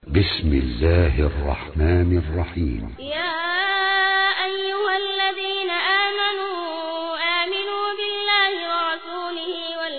بسم الله الرحمن الرحيم. يا أيها الذين آمنوا بالله ورسوله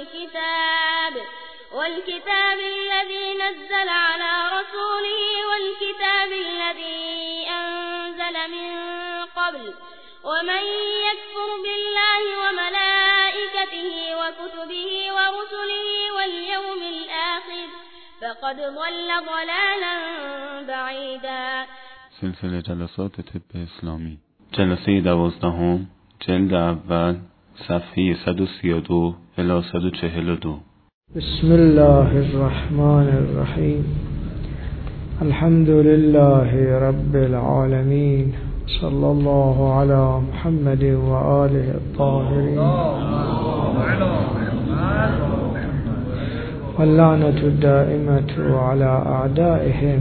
والكتاب الذي نزل على رسوله والكتاب الذي أنزل من قبل ومن يكفر بالله وملائكته وكتبه ورسله واليوم الآخر فقد ضل ضلالا بعیدا. سلسله جلسات طب اسلامی، جلسه 12، جلد اول، صفحه 132 الی 142. بسم الله الرحمن الرحیم. الحمد لله رب العالمین، صلی الله علی محمد و آله الطاهرین، واللعنة الدائمة على أعدائهم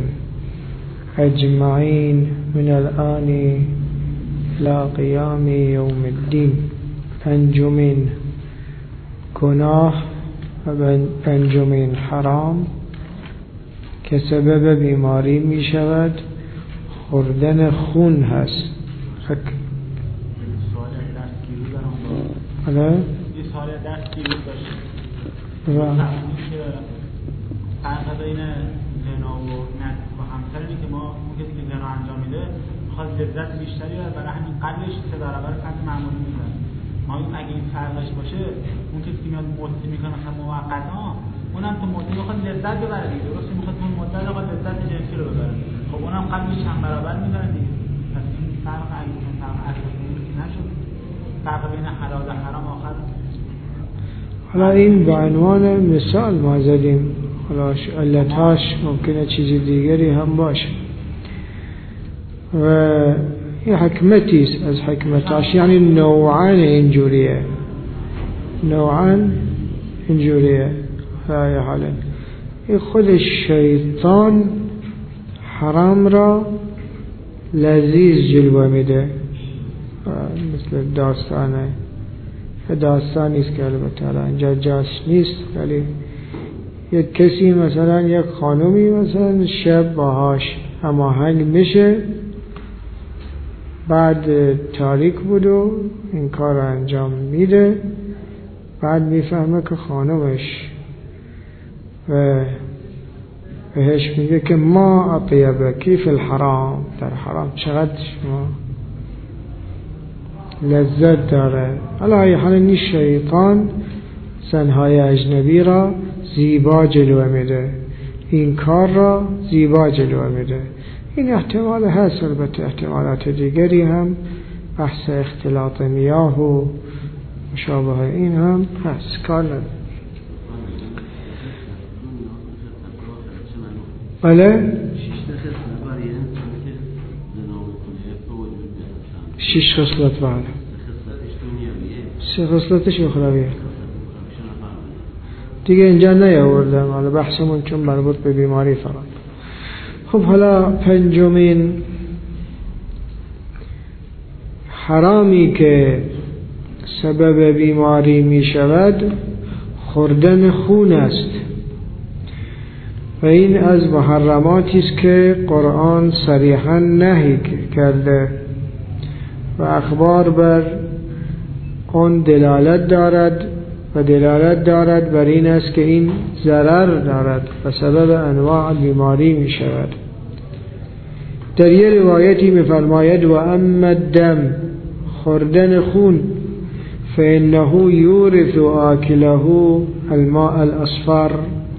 أجمعين من الآن إلى قيام يوم الدين. پنجمین گناه و پنجمین حرام که سبب بیماری می شود خوردن خون هست. فرق بین زنا و نزدیک با همسری که ما اون کسی که زنا انجام میده میخواد لذت بیشتری و برای همین قلبش 3 برابر قلب معمولی میزنه. ما اگه این فرقش باشه اون کسی که میاد مدتی میکنه مثلا موقتا اونم تو مدتی میخواد لذت ببره دیگه، درسته؟ میخواد اون مدت رو لذت جنسی رو ببره، خب اونم قلبش چند برابر میزنه دیگه. پس این فرق اگه اون فرق اساسی نشد، فرق بین حلال و حرام آخر. حالا این به عنوان مثال ما زدیم، حالا علتاش ممکنه چیز دیگری هم باشه و این حکمتیست از حکمتاش، یعنی نوعان اینجوریه های حالا این خود شیطان حرام را لذیذ جلوه میده، مثل داستانی است که البته اینجا جاش نیست، ولی یک کسی مثلا یک خانومی مثلا شب باهاش هماهنگ میشه، بعد تاریک بود و این کار انجام میده، بعد میفهمه که خانومش و بهش میگه که ما اطیبکی فی الحرام، در حرام چقدر شما لذت داره. علی حال این شیطان زنهای اجنبی را زیبا جلوه میده، این کار را زیبا جلوه میده. این احتمال هست، البته احتمالات دیگری هم، بحث اختلاط میاه و مشابه این هم هست، کار نداره. بله 6 خصلت بله، 3 خصلتش اخرویه دیگه اینجا نیاوردم، حالا بحثمون چون مربوط به بیماری فقط. خب حالا پنجمین حرامی که سبب بیماری می شود خوردن خون است و این از محرماتی است که قرآن صریحا نهی کرده و اخبار بر آن دلالت دارد بر این است که این ضرر دارد و سبب انواع بیماری می شود. در یه روایتی می فرماید و اما الدم، خوردن خون، فانه یورث آکله الماء الاصفر،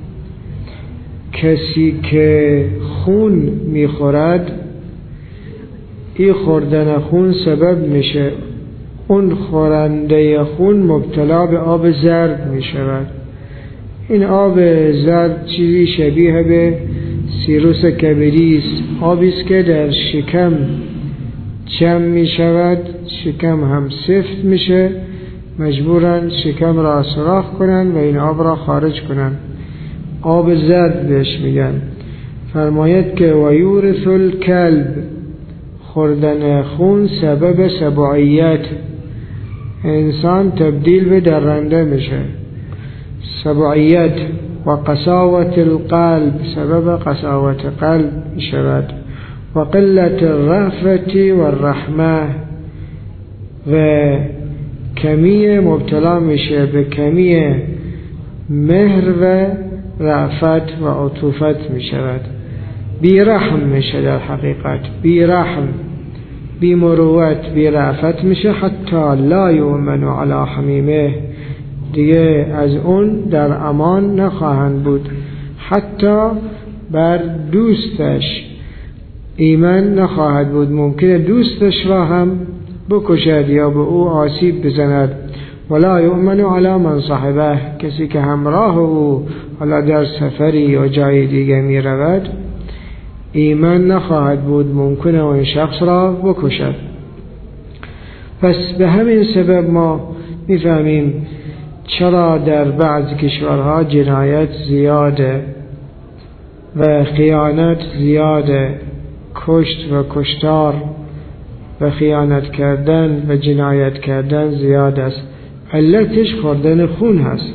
کسی که خون می خورد این خوردن خون سبب میشه اون خورنده خون مبتلا به آب زرد می شود. این آب زرد چیزی شبیه به سیروس کبدی است، آبی است که در شکم جمع می شود، شکم هم سفت میشه، مجبورن شکم را سوراخ کنن و این آب را خارج کنن، آب زرد بهش میگن. فرماید که و یورث الکلب، خوردن خون سبب سبوعیت، انسان تبدیل به درنده میشه. سبوعیت و قساوت القلب سبب قساوت قلب می شود و قلت الرأفت و الرحمه و کمی مبتلا میشه به کمی مهر و رأفت و عطوفت می شود بی رحم میشه در حقیقت بی رحم بی مروت بی رأفت میشه حتی لا یؤمن علی حمیمه دیگه از اون در امان نخواهند بود حتی بر دوستش ایمن نخواهد بود ممکنه دوستش را هم بکشد یا به او آسیب بزند ولا یؤمن علی من صاحبه کسی که همراه او حالا در سفری یا جای دیگه می رود ایمن نخواهد بود ممکنه اون شخص را بکشد پس به همین سبب ما میفهمیم چرا در بعض کشورها جنایت زیاده و خیانت زیاده کشت و کشتار و خیانت کردن و جنایت کردن زیاد است علتش خوردن خون هست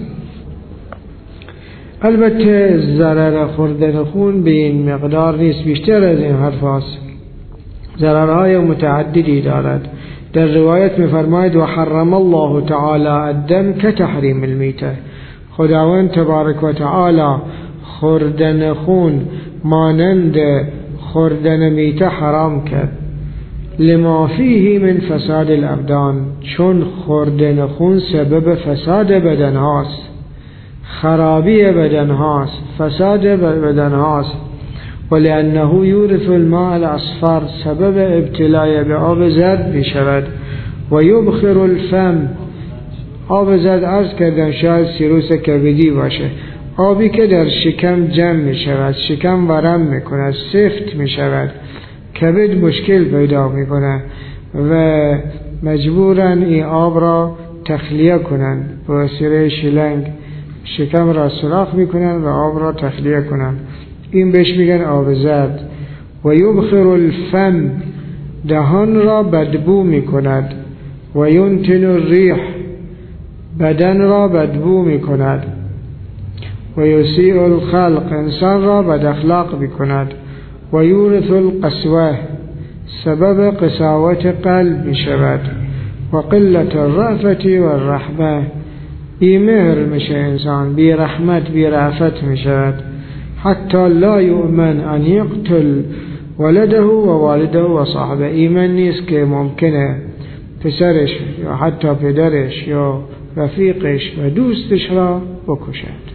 البته ضرر خوردن خون به این مقدار نیست بیشتر از این حرف هست ضررهای متعددی دارد در روایت می‌فرماید و حرم الله تعالی الدم كتحریم المیته خداوند تبارک و تعالی خوردن خون مانند خوردن میته حرام کرد لما فیه من فساد الابدان چون خوردن خون سبب فساد بدن هاست خرابی بدن هاست فساد بدن هاست ولأنه یورث الماء الاصفر سبب ابتلای به آب زرد می شود و یبخر الفم آب زرد عرض کردن شاید سیروس کبدی باشه آبی که در شکم جمع می شود شکم ورم می کند سفت می شود کبد مشکل پیدا می کند و مجبورن این آب را تخلیه کنند با وسیله شلنگ شکم را سوراخ می کنند و آب را تخلیه کنند این بهش میگن آب زرد و یبخر الفم دهان را بدبو می کند و ینتن الریح بدن را بدبو می کند و یسیء الخلق انسان را بد اخلاق می کند و یورث القسوه سبب قساوت قلب می شود و قلت الرأفت و الرحمه بی مهر میشه انسان بی رحمت بی رأفت می شود حتی لا یؤمن ان یقتل ولده و والده و صاحبه ایمن نیست که ممکنه پسرش یا حتی پدرش یا رفیقش و دوستش را بکشد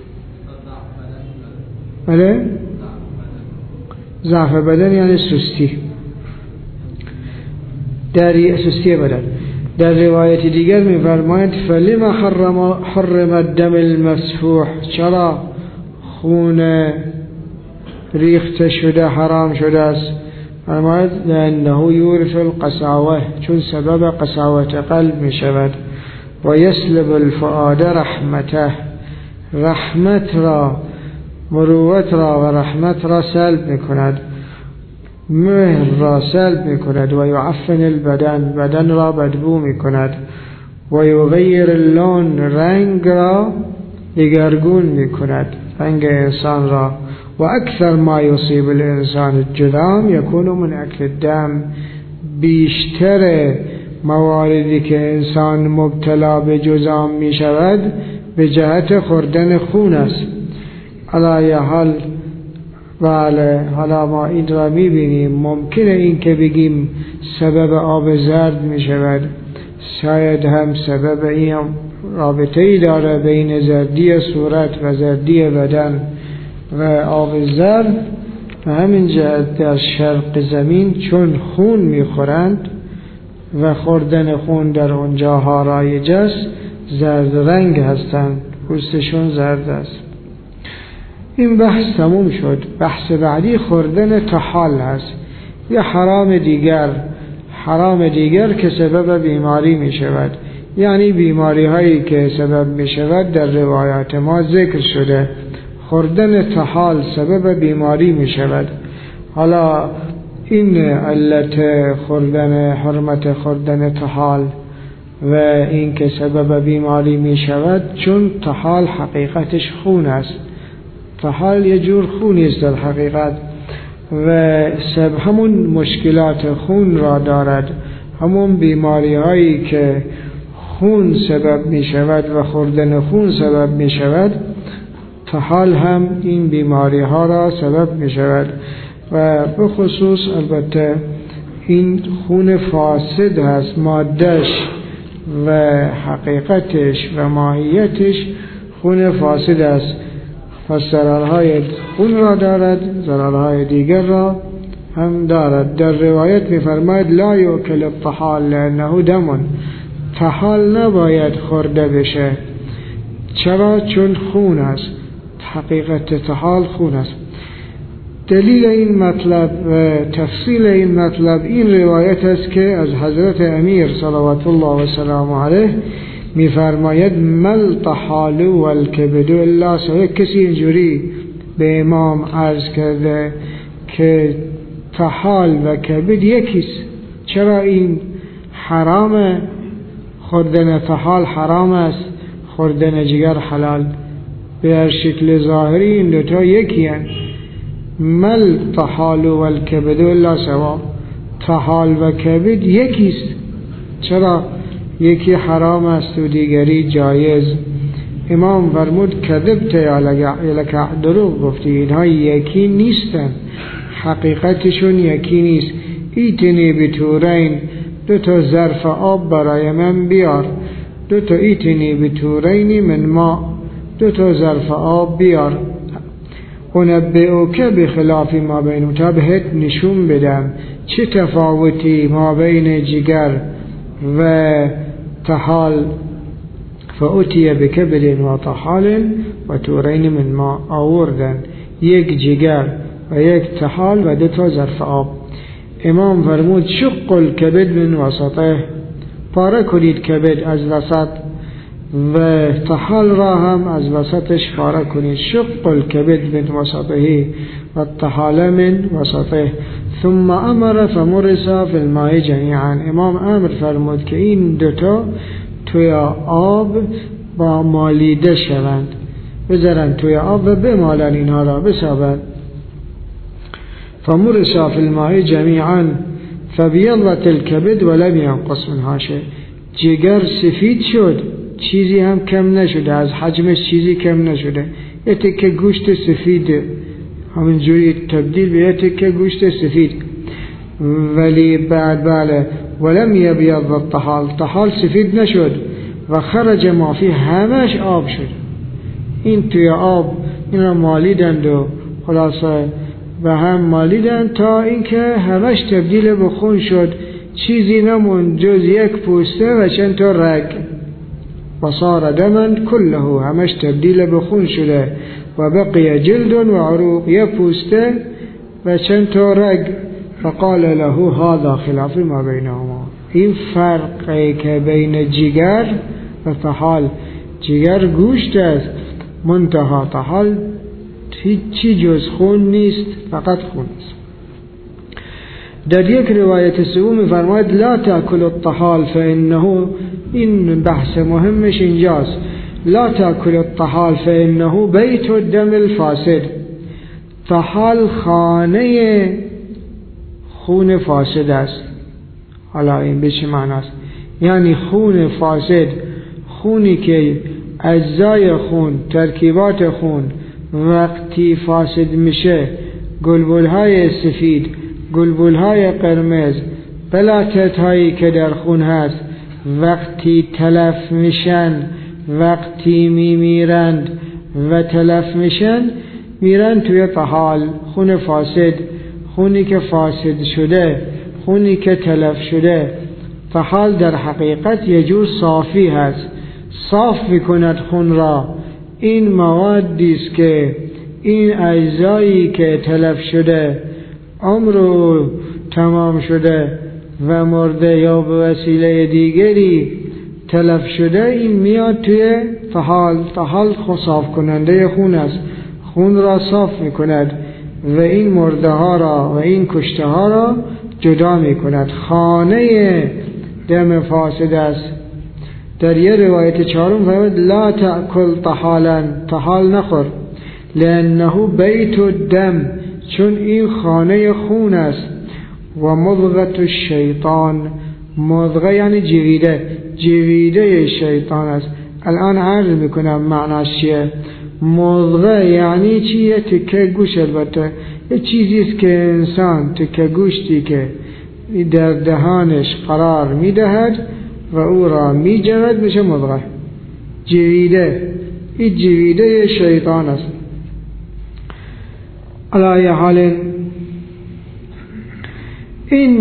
بله؟ ضعف بدن یعنی سستی سستی بدن در روایت دیگر می‌فرماید فلما حرم الدم المسفوح چرا خون ریخته شده حرام شده است فرماید لأنه یورث القساوه چون سبب قساوت قلب می شود و یسلب الفؤاد رحمته رحمت را مروت را و رحمت را سلب می کند مهر را سلب می کند و یعفن البدن بدن را بدبو می کند و یغیر اللون رنگ را دگرگون می کند رنگ انسان را و اکثر ما یصیب الانسان الجذام یکون من اکل الدم بیشتر مواردی که انسان مبتلا به جذام می شود به جهت خوردن خون است علی حال بله حالا ما این را می بینیم ممکنه این که بگیم سبب آب زرد می شود شاید هم سبب این رابطه‌ای داره بین زردی صورت و زردی بدن و آب زرد و همین جهت در شرق زمین چون خون میخورند و خوردن خون در اونجاها رایج است زرد رنگ هستند پوستشون زرد است این بحث تموم شد بحث بعدی خوردن طحال هست یه حرام دیگر که سبب بیماری می شود یعنی بیماری هایی که سبب می شود در روایات ما ذکر شده خوردن طحال سبب بیماری می شود حالا این علت خوردن حرمت خوردن طحال و این که سبب بیماری می شود چون طحال حقیقتش خون است طحال یه جور خونی است در حقیقت و همون مشکلات خون را دارد، همون بیماری هایی که خون سبب می شود و خوردن خون سبب می شود، طحال هم این بیماری ها را سبب می شود و به خصوص البته این خون فاسد هست، مادهش و حقیقتش و ماهیتش خون فاسد است، پس ضررهای خون را دارد، ضررهای دیگر را هم دارد. در روایت می فرماید لا یؤکل الطحال لانه دم، طحال نباید خورده بشه. چرا؟ چون خون است، حقیقت طحال خون است. دلیل این مطلب و تفصیل این مطلب این روایت است که از حضرت امیر صلوات الله و سلام علیه می فرماید مل طحال و الکبد الا سوا. کسی اینجوری به امام عرض کرده که طحال و کبد یکیست، چرا این حرامه؟ خوردن طحال حرام است، خوردن جگر حلال. به هر شکل ظاهری این دوتا یکی هستند. مل طحال و الکبد الا سوا، طحال و کبد یکیست، چرا یکی حرام است و دیگری جایز؟ امام فرمود کذبت یا لک، دروغ گفتی، اینها یکی نیستن، حقیقتشون یکی نیست. ایتنی بتورین، 2 ظرف آب برای من بیار، 2 ایتنی بتورین من ما، 2 ظرف آب بیار. انبئوک بخلاف ما بین، تا بهت نشون بدم چه تفاوتی ما بین جگر و طحال. فأتی بکبد و طحال و تورین من ما، آوردن 1 جگر و 1 طحال و 2 ظرف آب. امام فرمود شق الکبد من وسطه، پاره کنید کبد از وسط و طحال را هم از وسطش پاره کنید. شق الکبد من وسطه و الطحال من وسطه. ثم امر فمرسا فی الماء جمیعا، امام امر فرمود که این 2 توی آب با مالیده شوند، بذارن توی آب و بمالن اینها را، بسابن. فمرسا فی الماء جمیعا فبیضت الکبد ولم ینقص منها شیء، جگر سفید شد، چیزی هم کم نشده، از حجمش چیزی کم نشده. یه تکه گوشت سفید همینجوری تبدیل به یه تکه گوشت سفید. ولی بعد بله ولم یبیض الطحال، طحال سفید نشد و خرج ما فی، همش آب شد. این توی آب این را مالیدند و خلاصه و هم مالیدند تا اینکه همش تبدیل به خون شد، چیزی نمون جز 1 پوسته و چند تا رگ. و صار دمن کله، همش تبدیل به خون شده. و بقی جلد و عروق، 1 پوسته و چند تا رگ. فقال له هذا خلاف ما بینهما، این فرقی که بین جگر و طحال، جگر گوشت است، منتها طحال هیچی جز خون نیست، فقط خون است. در یک روایت سوم فرماید لا تأکل الطحال فإنه، این بحث مهمش اینجاست، لا تأکل الطحال فإنه بیت الدم الفاسد، طحال خانه خون فاسد است. حالا این به چه معنی است؟ یعنی خون فاسد، خونی که اجزای خون، ترکیبات خون وقتی فاسد میشه، گلبولهای سفید، گلبولهای قرمز، بلاطت هایی که در خون هست وقتی تلف میشن، وقتی میمیرند و تلف میشن، میرن توی طحال، خون فاسد، خونی که فاسد شده، خونی که تلف شده. طحال در حقیقت یه جور صافی هست، صاف میکند خون را. این موادی است که این اجزایی که تلف شده، عمر تمام شده و مرده یا به وسیله دیگری تلف شده، این میاد توی طحال. طحال صاف کننده خون است، خون را صاف میکند و این مرده ها را و این کشته ها را جدا میکند. خانه دم فاسد است. در یه روایت 4 فرمود لا تأکل طحالا، طحال نخور، لأنه بیت الدم، چون این خانه خون است. و مضغة الشیطان، مضغه یعنی جویده شیطان است. الان عرض میکنم معناش چیه. مضغه یعنی چیه؟ تکه گوش. البته یه چیزیست که انسان تکه گوشتی که در دهانش قرار میدهد و او را میجود میشه مضغه. جویده، این جویده شیطان است. علی حال این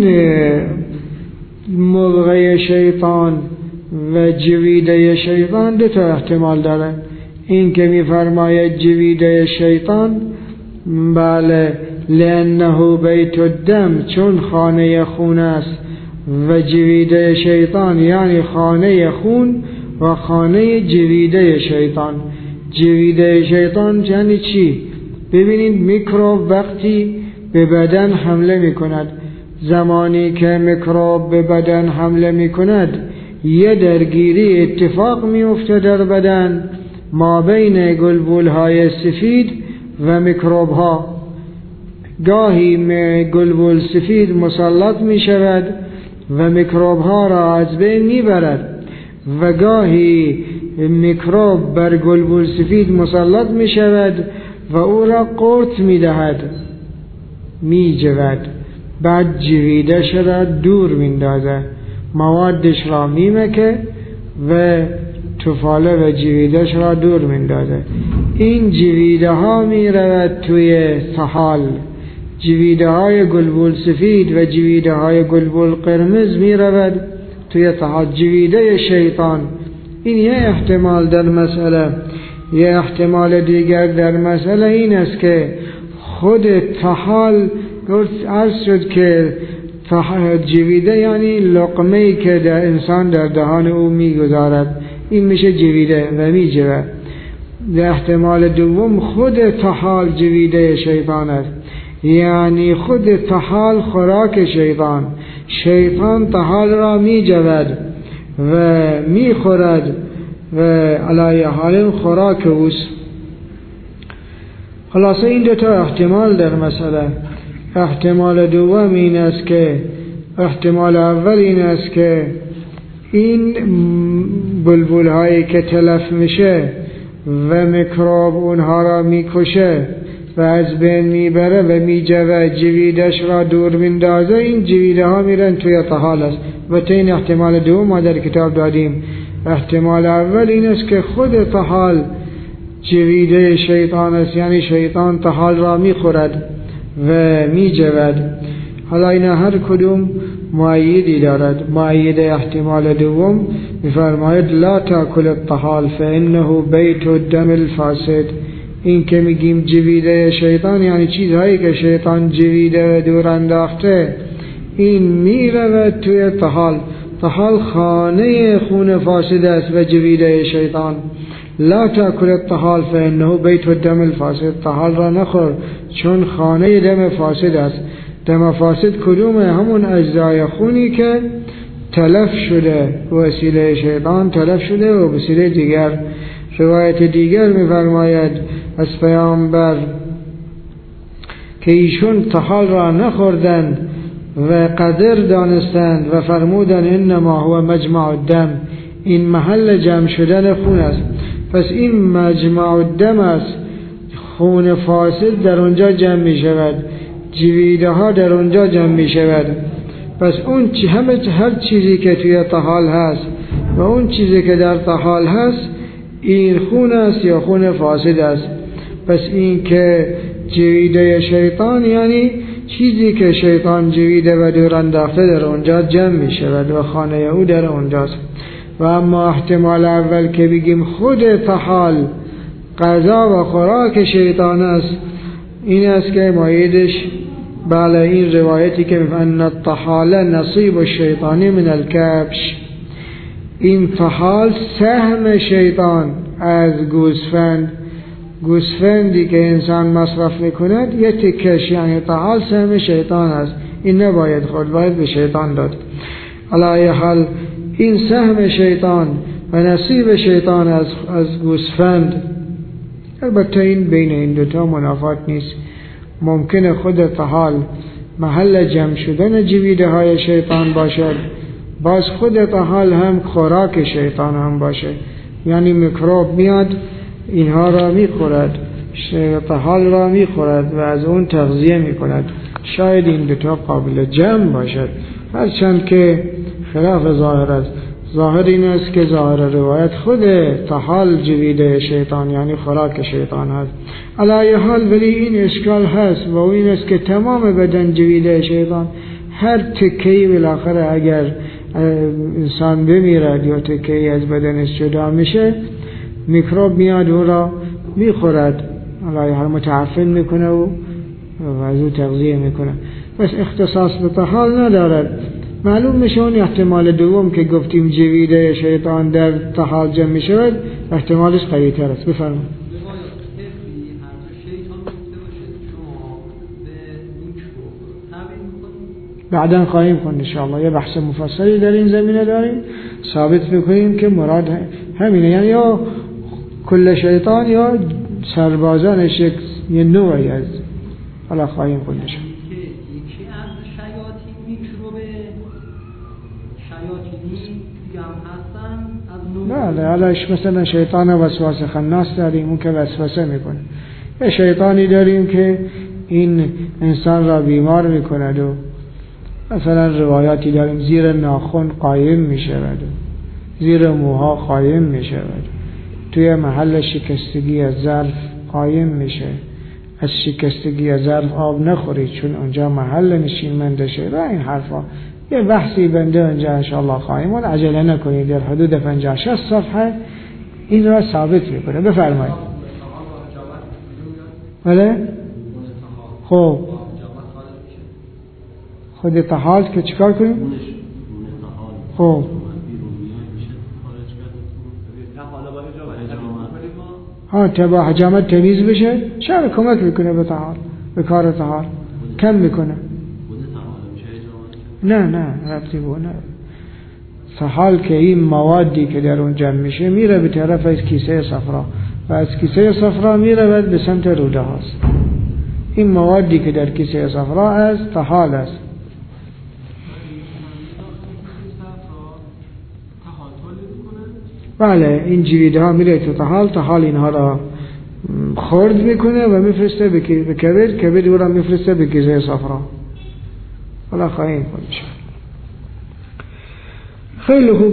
مضغه شیطان و جویده شیطان دو تا احتمال داره. این که میفرماید جویده شیطان، بله، لأنه بیت الدم، چون خانه خون است، و جویده شیطان یعنی خانه خون و خانه جویده شیطان. جویده شیطان یعنی چی؟ ببینید میکروب وقتی به بدن حمله میکند، زمانی که میکروب به بدن حمله میکند یه درگیری اتفاق میفته در بدن ما بین گلبولهای سفید و میکروب ها. گاهی گلبول سفید مسلط می شود و میکروب ها را از بین می برد و گاهی میکروب بر گلبول سفید مسلط می شود و او را قورت می دهد، می جود، بعد جویدش را دور می اندازد، موادش را می مکه و تفاله و جویدش را دور می اندازد. این جویده ها می رود توی طحال، جویده های گلبول سفید و جویده های گلبول قرمز می رود توی طحال. جویده شیطان، این یه احتمال در مسئله. یه احتمال دیگر در مسئله این است که خود طحال، عرض شد که جویده یعنی لقمه‌ای که در انسان در دهان او میگذارد، این میشه جویده و میجوه. در احتمال دوم خود طحال جویده شیطان است، یعنی خود طحال خوراک شیطان. شیطان طحال را میجود و میخورد و علی حال خوراک اوست. خلاصه این دو تا احتمال در مسئله. احتمال دوم این است که، احتمال اول این است که این بلبل هایی که تلف میشه و میکروب اونها را میکشه و از بین میبره و میجوه، جویدش را دور میندازه، این جویده ها میرن توی طحال است. و این احتمال دوم ما در کتاب دادیم. احتمال اول این است که خود طحال جویده شیطان است، یعنی شیطان طحال را میخورد و میجود. حالا این هر کدوم مؤیدی دارد. مؤید احتمال دوم میفرماید لا تاکل الطحال فانه بیت الدم الفاسد. این که میگیم جویده شیطان یعنی چیزهایی که شیطان جویده و دور انداخته، این میرود توی طحال. طحال خانه خون فاسد است و جویده شیطان. لا تاکل الطحال فانه بیت الدم الفاسد. طحال را نخور چون خانه دم فاسد است. دم فاسد کدومه؟ همون اجزای خونی که تلف شده وسیله شیطان، تلف شده و وسیله دیگر. روایت دیگر می‌فرماید از پیامبر که ایشون طحال را نخوردند و قدر دانستند و فرمودند انما هو مجمع الدم، این محل جمع شدن خون است. پس این مجمع الدم است، خون فاسد در اونجا جمع می شود، جویده ها در اونجا جمع می شود. پس اون هر چیزی که توی طحال هست و اون چیزی که در طحال هست، این خون است یا خون فاسد است. پس این که جویده شیطان یعنی چیزی که شیطان جویده و دور انداخته در اونجا جمع می شود و خانه او در اونجاست. و اما احتمال اول که بگیم خود طحال غذا و خوراک شیطان است، این است که مایدش بله این روایتی که ان الطحال نصیب الشیطانی من الکبش، این طحال سهم شیطان از گوسفندی که انسان مصرف میکند یه تکش، یعنی طحال سهم شیطان است، این نباید خود باید به شیطان داد. علی حال این سهم شیطان و نصیب شیطان از گوسفند البته این بین این دوتا منافات نیست. ممکنه خود طحال محل جمع شدن جویده های شیطان باشد، باز خود طحال هم خوراک شیطان هم باشه، یعنی میکروب میاد اینها را میخورد، طحال را میخورد و از اون تغذیه میکند. شاید این دوتا قابل جمع باشد، هرچند که خلاف ظاهر است. ظاهر این است که ظاهر روایت خود طحال جویده شیطان یعنی خوراک شیطان هست. علی حال ولی این اشکال هست و این است که تمام بدن جویده شیطان، هر تکه‌ای بالاخره اگر انسان بمیرد یا تکه‌ای از بدنش جدا میشه، میکروب میاد او را میخورد، علی حال متعفن میکنه و از او تغذیه میکنه. بس اختصاص به طحال ندارد. معلوم میشه اون احتمال دوم که گفتیم جویده شیطان در طحال جمع میشود احتمالش قوی تر است. بفرمایید. بعداً خواهیم خوند ان شاء الله. یه بحث مفصلی در این زمینه داریم، ثابت میکنیم که مراد همینه، یعنی یا کل شیطان یا سربازانش یه نوعی از حالا خواهیم خوند ان شاء الله. نه حالاش مثلا شیطان وسواس خناس داریم، اون که وسوسه میکنه. یه شیطانی داریم که این انسان را بیمار میکند و مثلا روایاتی داریم زیر ناخن قایم میشود، زیر موها قایم میشود، توی محل شکستگی از ظرف قایم میشه، از شکستگی از ظرف آب نخورید چون اونجا محل نشیمنده شه و این حرفا. یه بحثی بنده اونجا انشاءالله خواهیم و عجله نکنید، در حدود 50-60 صفحه این را ثابت میکنه. بفرمایید. بله؟ خب خود طحال که چیکار کنیم؟ خب تا حجامت تمیز بشه شاید کمک میکنه به طحال، به کار طحال کم میکنه. نه ربطی با نه. طحال که این موادی که در اون جمع میشه میره به طرف از کیسه صفرا و از کیسه صفرا میره به سمت روده هاست. این موادی که در کیسه صفرا از طحال است. بله این جویده ها میره تو طحال اینها را خرد میکنه و میفرسته به کبد او را میفرسته به کیسه صفرا. حالا خواهیم کنش. خیلی خوب.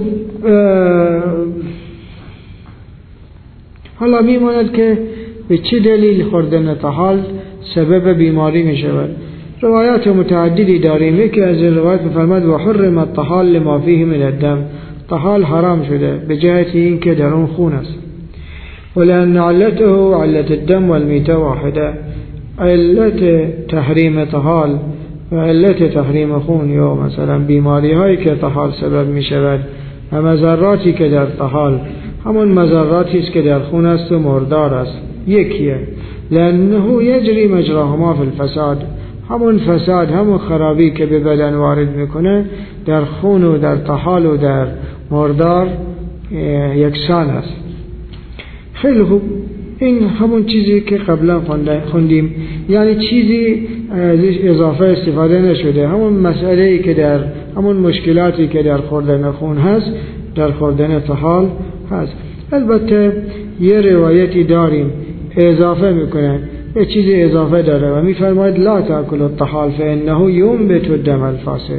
حالا میماند که به چه دلیل خوردن طحال سبب بیماری می شود. روایات متعددی داریم. یکی از این روایات می‌فرماید و حرم الطحال لما فیه من الدم، طحال حرام شده به جهت این که در اون خون است. ولأن علته علت الدم والمیته واحده، علت تحریم طحال و علت تحریم خون یا مثلا بیماری هایی که طحال سبب می شود و مضراتی که در طحال همون مضراتی است که در خون است و مردار است یکیه. لأنه یجری مجراهما فی الفساد، همون فساد همون خرابی که به بدن وارد میکنه در خون و در طحال و در مردار یکسان است. خیلی خوب. این همون چیزی که قبلا خوندیم، یعنی چیزی ازش اضافه استفاده نشده، همون مسئله‌ای که در همون مشکلاتی که در خوردن خون هست در خوردن طحال هست. البته یه روایتی داریم اضافه میکنه، یه چیزی اضافه داره و میفرماید لا تاکل الطحال فانه ینبت الدم الفاسد،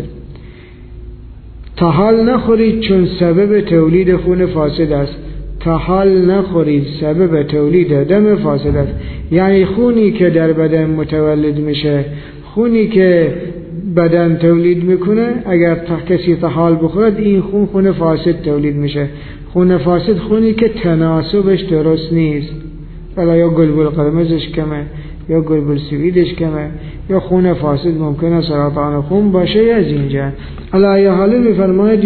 طحال نخورید چون سبب تولید خون فاسد است. طحال نخورید سبب تولید دم فاسد است، یعنی خونی که در بدن متولد میشه، خونی که بدن تولید میکنه، اگر کسی طحال بخورد این خون فاسد تولید میشه. خون فاسد خونی که تناسبش درست نیست، ولی یا گلبول قرمزش کمه یا گلبول سویدش کمه یا خون فاسد ممکنه سرطان خون باشه. از اینجا علی حال میفرماید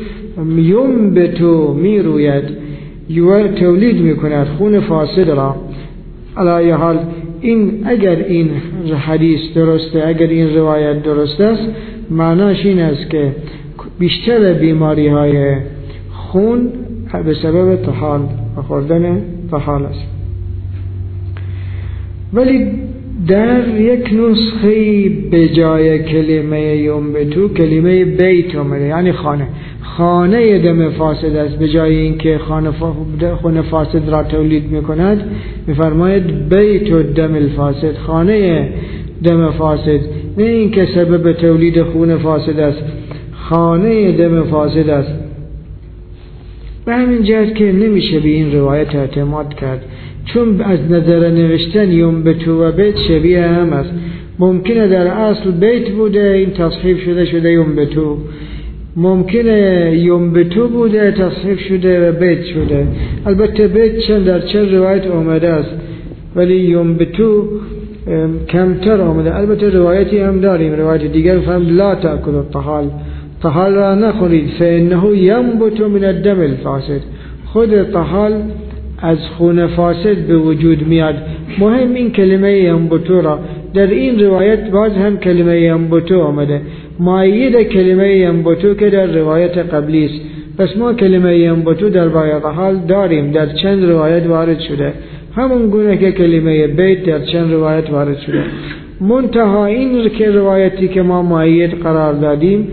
ینبتو میروید تولید میکند خون فاسد را. علی حال این اگر این حدیث درسته، اگر این روایت درست است، معناش این است که بیشتر بیماری های خون به سبب طحال و خوردن طحال است. ولی در یک نسخه به جای کلمه ینبتو کلمه بیت اومده، یعنی خانه دم فاسد است. به جای اینکه خون فاسد را تولید میکند میفرماید بیت دم الفاسد، خانه دم فاسد، نه اینکه سبب تولید خون فاسد است، خانه دم فاسد است. به همین جهت که نمیشه به این روایت اعتماد کرد، چون از نظر نوشتن ینبتو و بیت شبیه هم است. ممکنه در اصل بیت بوده، این تصحیف شده ینبتو، ممکنه ینبتو بوده تصحیف شده و بیت شده. البته بیت در چند روایت آمده است ولی ینبتو کمتر آمده. البته روایتی هم داریم، روایت دیگر فهم لا تأکل الطحال، طحال را نخورید فإنه ینبت من الدم الفاسد، خود طحال از خون فاسد به وجود میاد. مهم این کلمه ینبتو را در این روایت باز هم کلمه ینبتو آمده، مؤید کلمه ینبتو که در روایت قبلی است. پس ما کلمه ینبتو در باب طحال داریم، در چند روایت وارد شده، همون گونه که کلمه بیت در چند روایت وارد شده. منتها این که روایتی که ما مؤید قرار دادیم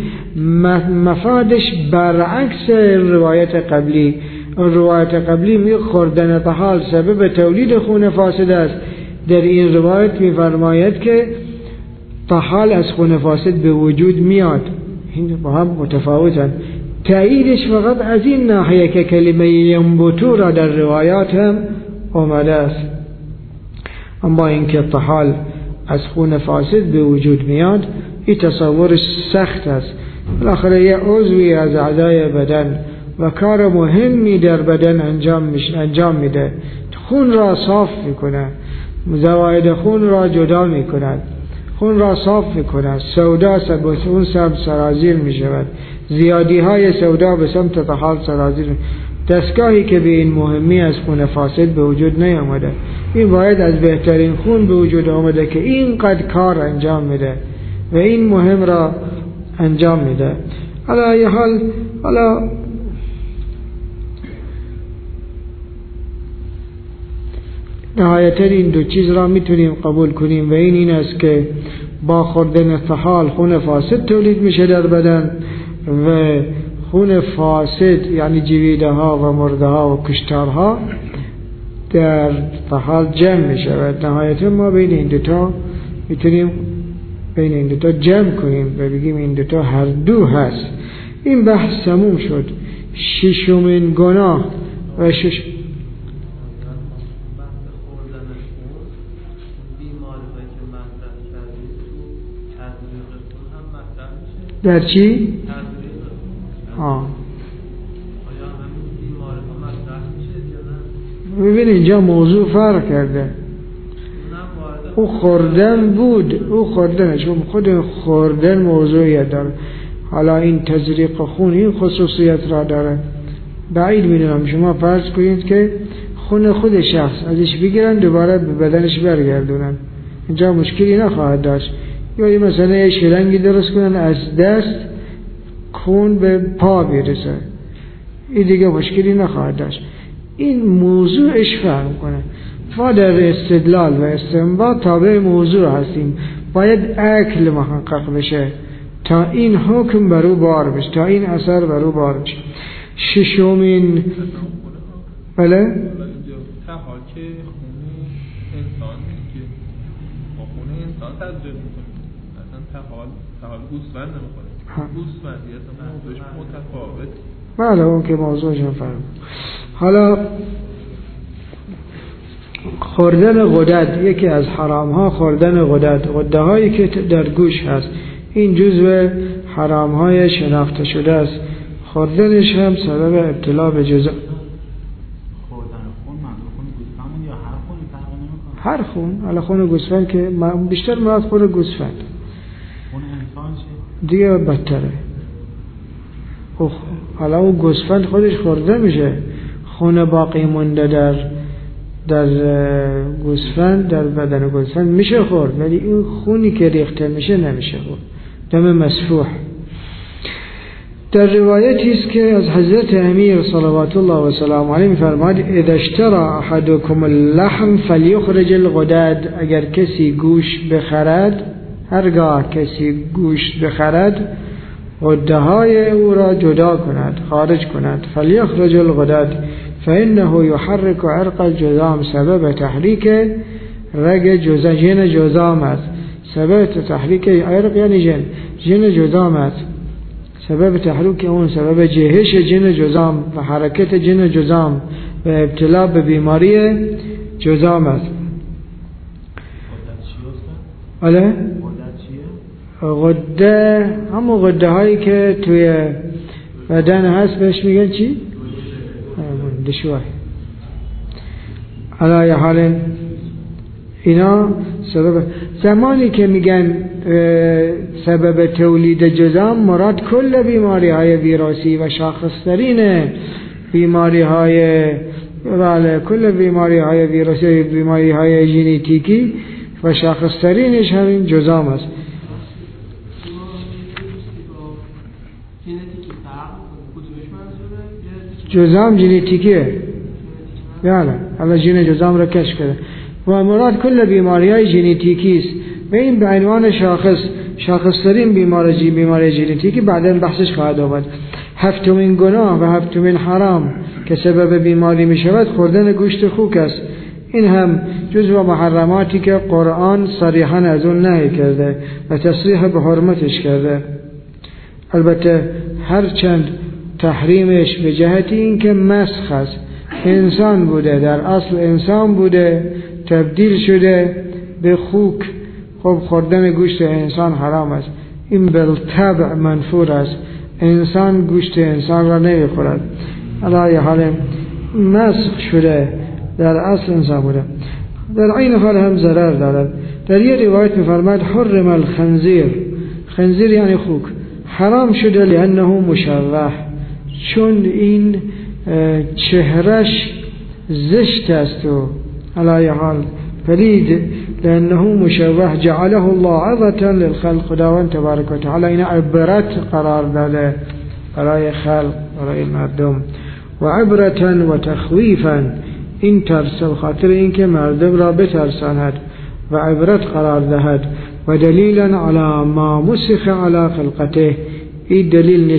مفادش برعکس روایت قبلی. روایت قبلی می خوردن طحال سبب تولید خون فاسد است، در این روایت می فرماید که طحال از خون فاسد به وجود میاد. این با هم متفاوتن. تأییدش فقط از این ناحیه که کلمه ینبتو را در روایات هم آمده است، اما اینکه طحال از خون فاسد به وجود میاد این تصورش سخت است. بالاخره یه عضوی از اعضای بدن و کار مهمی در بدن انجام میده، خون را صاف میکنه، زواید خون را جدا میکند، خون را صاف میکند، سودا اون سمت سرازیر میشود، زیادی های سودا به سمت طحال سرازیر. دستگاهی که به این مهمی از خون فاسد به وجود نیامده، این باید از بهترین خون به وجود آمده که اینقدر کار انجام میده و این مهم را انجام میده. حالا ای حال نهایتا این دو چیز را میتونیم قبول کنیم و این است که با خوردن طحال خون فاسد تولید میشه در بدن و خون فاسد یعنی جویده ها و مرده ها و کشتارها در طحال جمع میشه و نهایتا ما بین این دوتا میتونیم بین این دوتا جمع کنیم و بگیم این دوتا هر دو هست. این بحث تموم شد. ششمین گناه و در چی؟ ببین اینجا موضوع فرق کرده. او خوردن بود، او خوردن، چون خود خوردن موضوعیت داره. حالا این تزریق خون این خصوصیت را داره. بعید میدونم شما فرض کنید که خون خود شخص ازش بگیرن دوباره به بدنش برگردونن، اینجا مشکلی نخواهد داشت. یا مثلا یه شلنگی درست کنن از دست خون به پا برسه، این دیگه مشکلی نخواهد داشت. این موضوعش فهم کنه. ما در استدلال و استنباط تابع موضوع هستیم، باید عقل محقق بشه تا این حکم برو بار بشه، تا این اثر برو بار بشه. ششمین بله؟ طحال که خون انسان که با خون انسان تزریق میکنه، اصلا طحال گوسفند نمیخوره، گوسفندی اصلا موضوعش متفاوت. بله اون که موضوعش هم فهم. حالا خوردن غدد، یکی از حرام ها خوردن غده هایی که در گوش هست، این جزو حرام های شناخته شده است. خوردنش هم سبب ابتلا به جزا. خوردن خون خون گوسفند یا هر خونی فرق نمیکنه؟ هر خون، حالا خون گوسفند که بیشتر مراد خون گوسفند، خون انسان چه؟ دیگه بدتره. حالا اون گوسفند خودش خورده میشه، خون باقی مونده در گوسفند، در بدن گوسفند میشه خورد، ولی این خونی که ریخته میشه نمیشه خورد. دم مسفوح. در روایتی است که از حضرت امیر صلوات الله و سلام علیه می‌فرماد اذا اشترى احدكم اللحم فليخرج الغدد، اگر کسی گوشت بخرد، هرگاه کسی گوشت بخرد غده های او را جدا کند، خارج کند. فلیخرج الغدد فانه يحرك عرق الجذام، سبب تحریک رگ جن جذام است. سبب تحریک عرق یعنی جن جذام است، سبب تحریک اون سبب جهش جن جذام و حرکت جن جذام و ابتلا به بیماری جذام است. بله؟ غده همون غده هایی که توی بدن هست بهش میگن چی؟ دشوار. علی حال اینا سبب، زمانی که میگن سبب تولید جذام مراد کل بیماری های ویروسی و شاخصترین بیماری های کل بیماری های ویروسی، بیماری های ژنتیکی و شاخصترینش همین جذام است. جذام ژنتیکیه، بله حالا ژن جذام را کشف کرده و مراد کل بیماری های ژنتیکی است و این به عنوان شاخصترین بیماری ژنتیکی بعداً بحثش خواهد آمد. هفتمین گناه و هفتمین حرام که سبب بیماری می شود خوردن گوشت خوک است. این هم جزو محرماتی که قرآن صریحاً از اون نهی کرده و تصریح به حرمتش کرده. البته هرچند تحریمش به جهت این که مسخ است، انسان بوده، در اصل انسان بوده، تبدیل شده به خوک، خب خوردن گوشت انسان حرام است. این بالطبع منفور است، انسان گوشت انسان را نمیخورد. علی حال مسخ شده، در اصل انسان بوده، در این حال هم ضرر دارد. در یه روایت می‌فرماید حرم الخنزیر، خنزیر یعنی خوک، حرام شده لانه مشوه، چون این چهرش زشت است و علی حال پلید، لانه مشوه جعله الله عظة للخلق، خداوند تبارک و تعالی این عبرت قرار داده برای خلق، برای مردم، و عبرة و تخویفا، این ترس خاطر این که مردم را بترساند و عبرت قرار دهد، و دلیلا علی ما مسخ علی خلقته، این دلیل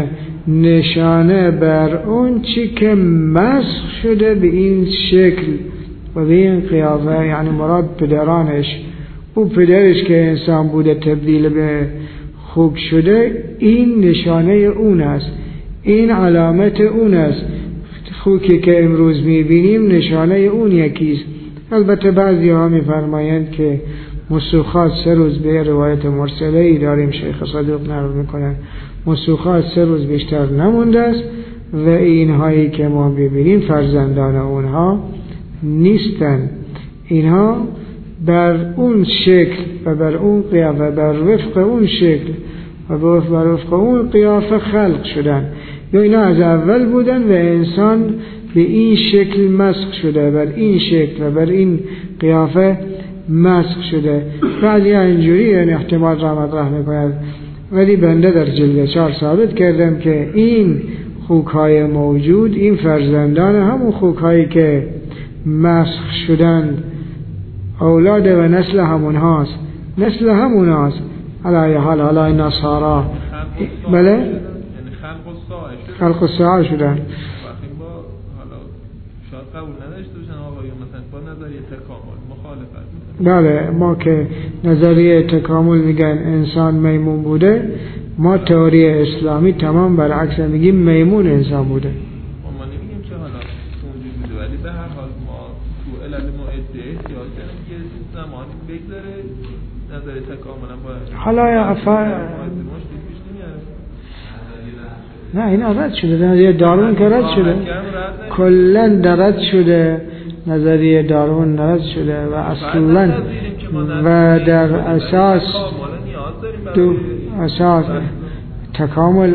نشانه بر اون چی که مسخ شده به این شکل و به این قیافه، یعنی مراد پدرانش، او پدرش که انسان بوده تبدیل به خوک شده، این نشانه اون است، این علامت اون است. خوکی که امروز میبینیم نشانه اون یکیست. البته بعضی ها میفرمایند که مسوخات 3 روز، به روایت مرسله ای داریم شیخ صدوق نقل میکنن، مسوخات 3 روز بیشتر نمونده است و اینهایی که ما ببینیم فرزندان اونها نیستن. اینها بر اون شکل و بر اون قیافه، بر وفق اون شکل و بر وفق اون قیافه خلق شدن، یا اینا از اول بودن و انسان به این شکل مسخ شده، بر این شکل و بر این قیافه مسخ شده. بعضی ها اینجوری یعنی احتمال را مطرح میکنند، ولی بنده در جلد 4 ثابت کردم که این خوکهای موجود، این فرزندان همون خوکهایی که مسخ شدند، اولاد و نسل همون هاست، نسل همون هاست. علی حال حالا نصارا، بله خلق الساعه شدن. شاید قبول نداشته باشن آقایون، مثلا با نظریه تکامل مخالفت. بله، ما که نظریه تکامل میگن انسان میمون بوده، ما تئوری اسلامی تمام برعکس میگیم میمون انسان بوده. ما نمیگیم که حالا موجود بوده، ولی به هر حال ما تو علل معده احتیاج داریم که زمانی بگذره نظریه تکامل هم باید حالا نه این رد شده، نظریه داروین که رد شده، کلن رد شده، نظریه داروین رد شده و اصلا و در اساس تکامل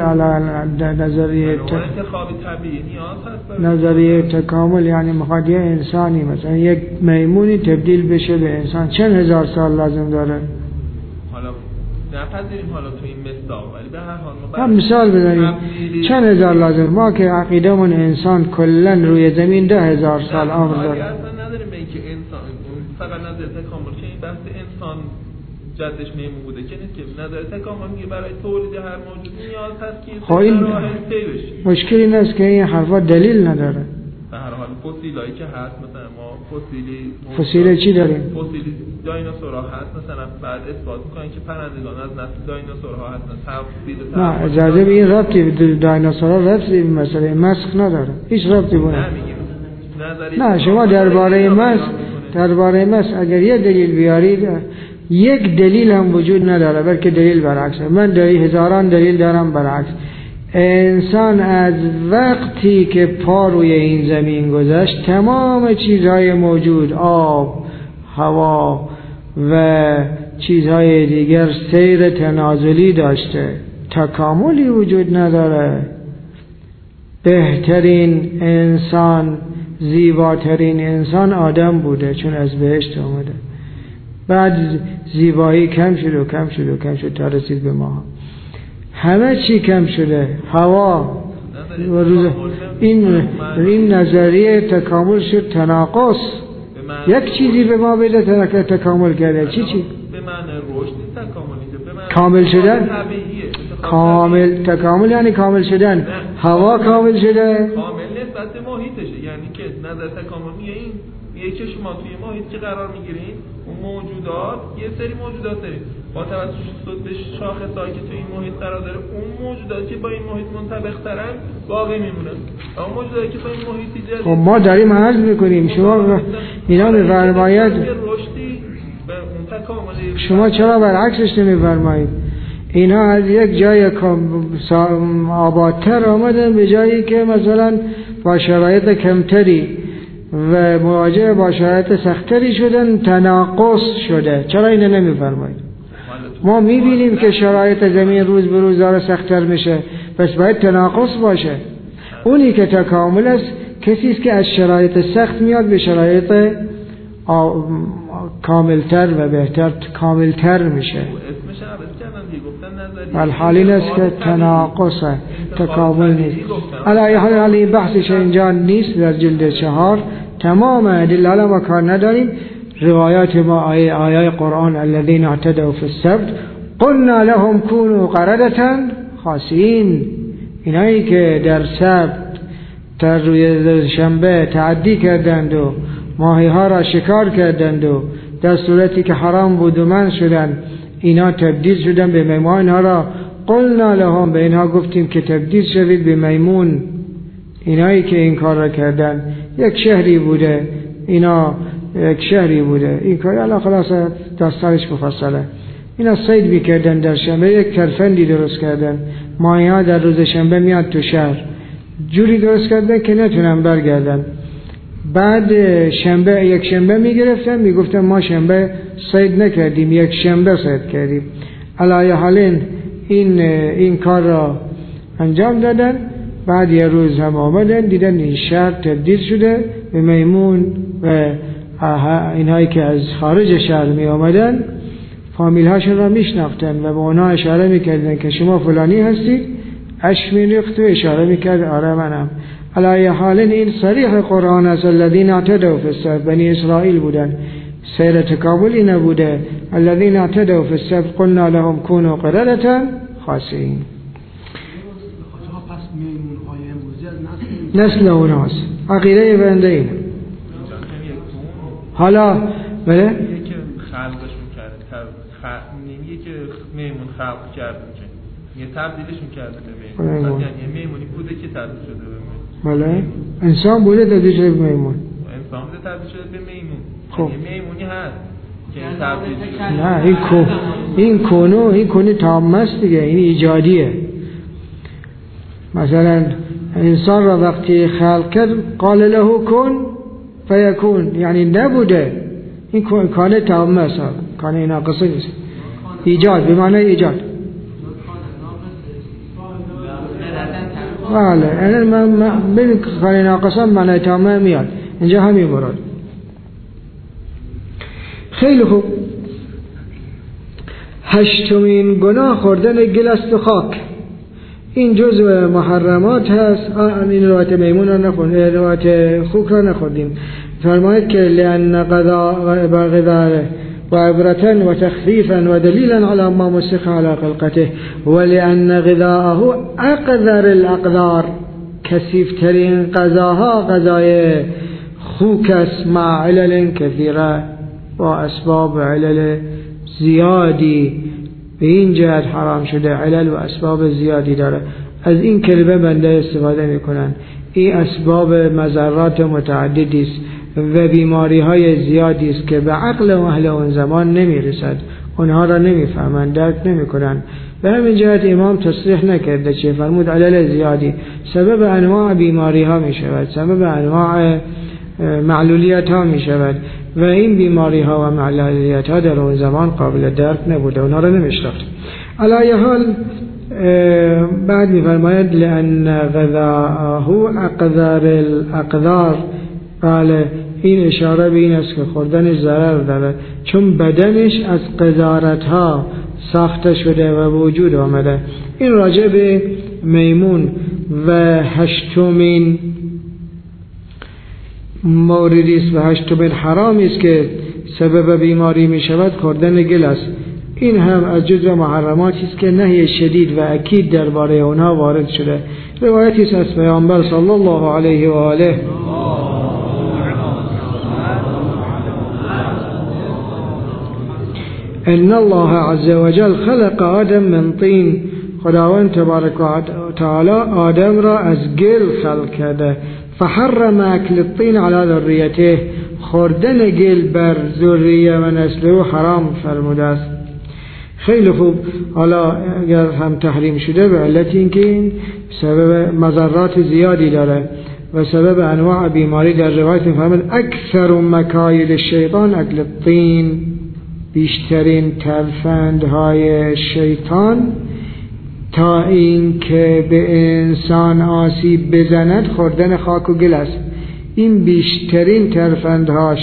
نظریه تکامل یعنی میخواد یه انسانی مثلا یک میمونی تبدیل بشه به انسان چند هزار سال لازم داره؟ حالا نپذیریم حالا تو این مصداق، ولی به هر حال ما مثال بزنیم چند هزار لازم. ما که عقیدمون انسان کلا روی زمین 10,000 سال عمر داره. اصلا نداریم به اینکه انسان فقط نظر تکامل که این بحث انسان جدش میمون بوده که نیست، که نظر تکامل میگه برای تولید هر موجود نیاز هست که خب این مشکلی این است که این حرفا دلیل نداره. به هر حال فسیلایی که هست، مثلا ما فسیل چی داریم؟ فسیل دایناسورها هست، مثلا بعد اثبات میکنن که پرندگان از نسل دایناسورها هستن. نه اجازه به این ربطی به دایناسورها ربطی به مسئله مسخ نداره، هیچ ربطی بونه. نه شما درباره مسخ اگر یه دلیل بیارید، یک دلیل هم وجود نداره، بلکه دلیل برعکس. من هزاران دلیل دارم برعکس. انسان از وقتی که پا روی این زمین گذاشت تمام چیزهای موجود، آب، هوا و چیزهای دیگر سیر تنازلی داشته، تکاملی وجود نداره. بهترین انسان، زیباترین انسان آدم بوده چون از بهشت آمده. بعد زیبایی کم شد و کم شد و کم شد تا رسید به ما. همه چی کم شده، هوا و این نظریه تکامل شد تناقض. یک چیزی به ما بده تکامل کرده. چی؟ به معنی رشد تکاملی، به معنی کامل شدن. تکامل یعنی کامل شدن. هوا کامل شده، کامل نسبت به محیطشه. یعنی که نظر تکامل میگه که شما توی محیط که قرار میگیرین، اون موجودات یه سری موجودات دارید با توسط به شاخصایی که توی این محیط قرار داره، اون موجوداتی که با این محیط منطبق ترن باقی میمونن. اون موجوداتی که با این محیطی جدید، خب ما داریم عرض میکنیم شما اینا میفرماید شما چرا برعکسش نمیفرمایید؟ اینا از یک جای آبادتر آمدن به جایی که مثلا با شرایط کمتری و مواجه با شرایط سختری شدن، تناقض شده. چرا اینو نمیفرمایید؟ ما میبینیم که شرایط زمین روز به روز داره سخت‌تر میشه، پس باید تناقض باشه. اونی که تکامل است کسی است که از شرایط سخت میاد به شرایط کاملتر و بهتر کاملتر میشه. الحال این است که تناقض تکامل نیست. علی بحثش اینجا نیست. در جلد 4 تمام ادله علم و کار نداریم. روایات ما آیه قرآن الذين اعتدوا في السبت قلنا لهم كونوا قردة خاسئین، اینایی که در سبت در روی شنبه تعدی کردند و ماهی ها را شکار کردند و در صورتی که حرام بود و منع شدند، اینا تبدیل شدن به میمون. اینها را قلنا لهم، به اینها گفتیم که تبدیل شوید به میمون. اینایی که این کار را کردن یک شهری بوده، این کار الان خلاص داستانش مفصله. اینا صید میکردن در شنبه، یک ترفندی درست کردن، ماهی ها در روز شنبه میاد تو شهر، جوری درست کردن که نتونن برگردن. بعد یک شنبه میگرفتن، میگفتن ما شنبه صید نکردیم، یک شنبه صید کردیم. علی حالین این کار را انجام دادن. بعد یه روز هم آمدن دیدن این شهر تبدیل شده به میمون و اینهایی که از خارج شهر می آمدن فامیل هاشون را میشناختن و به اونا اشاره میکردن که شما فلانی هستید. اش میریخت و اشاره میکرد آره منم. علی حال این صریح قرآن است. الذین اعتدوا فی السبت، بنی اسرائیل بودن، سیر تکاملی نبوده. الذین اعتدوا فی السبت قلنا لهم كونوا قردة خاسئین. نسل اوناست، عقیده بنده این. حالا بله یکی خلقشون کرده، نمیگه که میمون خلق کرده، یه تبدیلشون کرده به میمون. یعنی میمونی بوده که تبدیل شده به میمون. بله انسان بوده تبدیل شده به میمون. انسان بوده تبدیل شده به میمون. خب یه میمونی هست که تبدیل شده. نه این کونی تام است دیگه، این ایجادیه. مثلا انسان را وقتی خلق کرد قال له کن فیکون، یعنی نبوده. این کانه تام است، کانه ناقصه نیست. ایجاد به معنی ایجاد. بله من ببین کانه ناقصه معنی تامه میاد اینجا، همین مراد. 8مین گناه خوردن گل است و خاک. این جزء محرمات هست. این روایت میمون را نخوندیم، روایت خوک را نخوندیم. فرماید که لأن غذاره و عبرة و تخفیفا و دلیلا على ما مسخ على خلقته ولأن غذاءه اقذر الاقدار، کثیفترین غذاها غذای خوک است، مع علل کثیره، با اسباب علل زیادی. به این جهت حرام شده، علل و اسباب زیادی داره. از این کلمه بنده استفاده میکنن. این اسباب مضرات متعددی است و بیماری های زیادی است که به عقل و اهل اون زمان نمیرسد، اونها را نمیفهمند، درک نمیکنن. به همین جهت امام تصریح نکرده، چه فرمود علل زیادی سبب انواع بیماری ها می شود، سبب انواع معلولیت ها می شود و این بیماری ها و معلولیت ها در اون زمان قابل درک نبوده، اونها را نمیشناخت. علی حال بعد می فرماید لأن غذاءه اقذر الاقدار، بله این اشاره به این است که خوردنش ضرر داره، چون بدنش از قذارت ها ساخته شده و وجود آمده. این راجع به میمون. و 8مین موردی است و 8مین حرامی است که سبب بیماری می شود خوردن گل است. این هم از جزء محرماتی است که نهی شدید و اکید درباره اونها وارد شده. روایتی است از پیامبر صلی الله علیه و آله ان الله عز وجل خلق آدم من طین، خداوند تبارک و تعالی آدم را از گل خلق کرده. فحرم اکل الطین علی ذریته، خوردن گل بر ذریه و نسل او حرام فرموده است. خیلی خوب. حالا اگر هم تحریم شده به علت اینکه این سبب مضرات زیادی داره و سبب انواع بیماری، در روایت می‌فرماید اکثر مکاید الشیطان اکل الطین، بیشترین ترفندهای شیطان تا این که به انسان آسیب بزند خوردن خاک و گل است. این بیشترین ترفندهاش،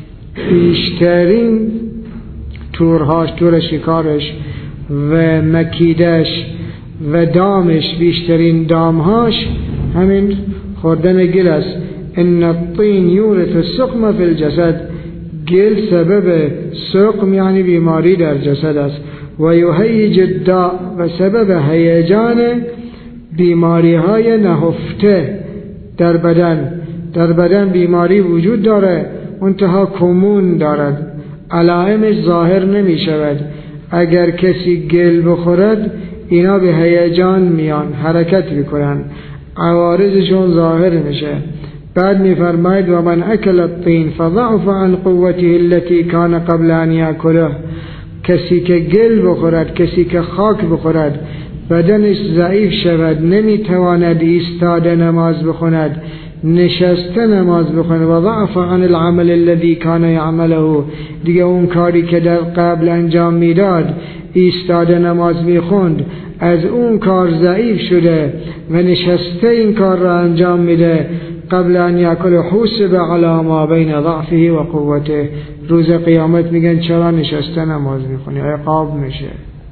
بیشترین تورهاش، تور شکارش و مکیدش و دامش، بیشترین دامهاش همین خوردن گل است. ان الطین یورث السقم فی الجسد، گل سبب سقم یعنی بیماری در جسد است. و یهیج الداء، و سبب هیجان بیماری های نهفته در بدن. در بدن بیماری وجود داره، منتها کمون دارد، علائمش ظاهر نمی شود. اگر کسی گل بخورد اینا به هیجان میان، حرکت میکنن، عوارضشون ظاهر میشه. بعد میفرماید و من اکل الطین فضعف عن قوته التي كان قبل ان یاکله، کسی که گل بخورد، کسی که خاک بخورد بدنش ضعیف شود، نمیتواند ایستاده نماز بخوند، نشسته نماز بخونه. و ضعف عن العمل الذي كان يعمله، دیگه اون کاری که در قبل انجام میداد، ایستاده نماز میخوند، از اون کار ضعیف شده و نشسته این کار را انجام میده. قبل ان یاکل حوسب علی ما بین ضعفه و قوته، روز قیامت میگن چرا نشسته نماز میخونی، عقاب میشه.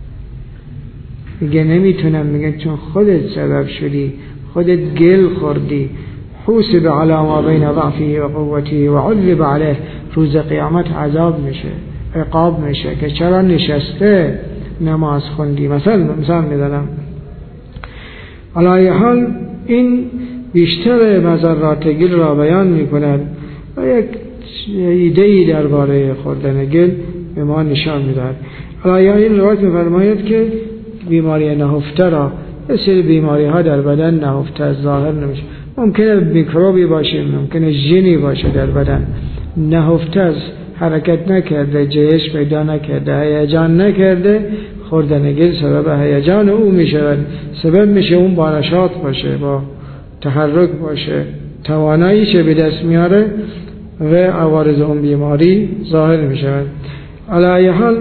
میگه نمیتونم، میگن چون خودت سبب شدی، خودت گل خوردی. حوسب علی ما بین ضعفه و قوته و عذب علیه، روز قیامت عذاب میشه، عقاب میشه که چرا نشسته نماز خوندی. مثلا میدادم. علی حال این بیشتر مضرات گل را بیان میکند و یک ایده‌ای درباره خوردن گل به ما نشان میدهد. علی این روایت میفرماید که بیماری نهفته را، مثل بیماری ها در بدن نهفته ظاهر نمیشه، ممکنه میکروبی باشه، ممکنه ژنی باشه در بدن، نهفته حرکت نکرده، جهش پیدا نکرده، هیجان نکرده، خوردن گل سبب هیجان او میشود، سبب میشه اون با نشاط باشه، با تحرک باشه، تواناییش به دست میاره و عوارض اون بیماری ظاهر میشود. علی حال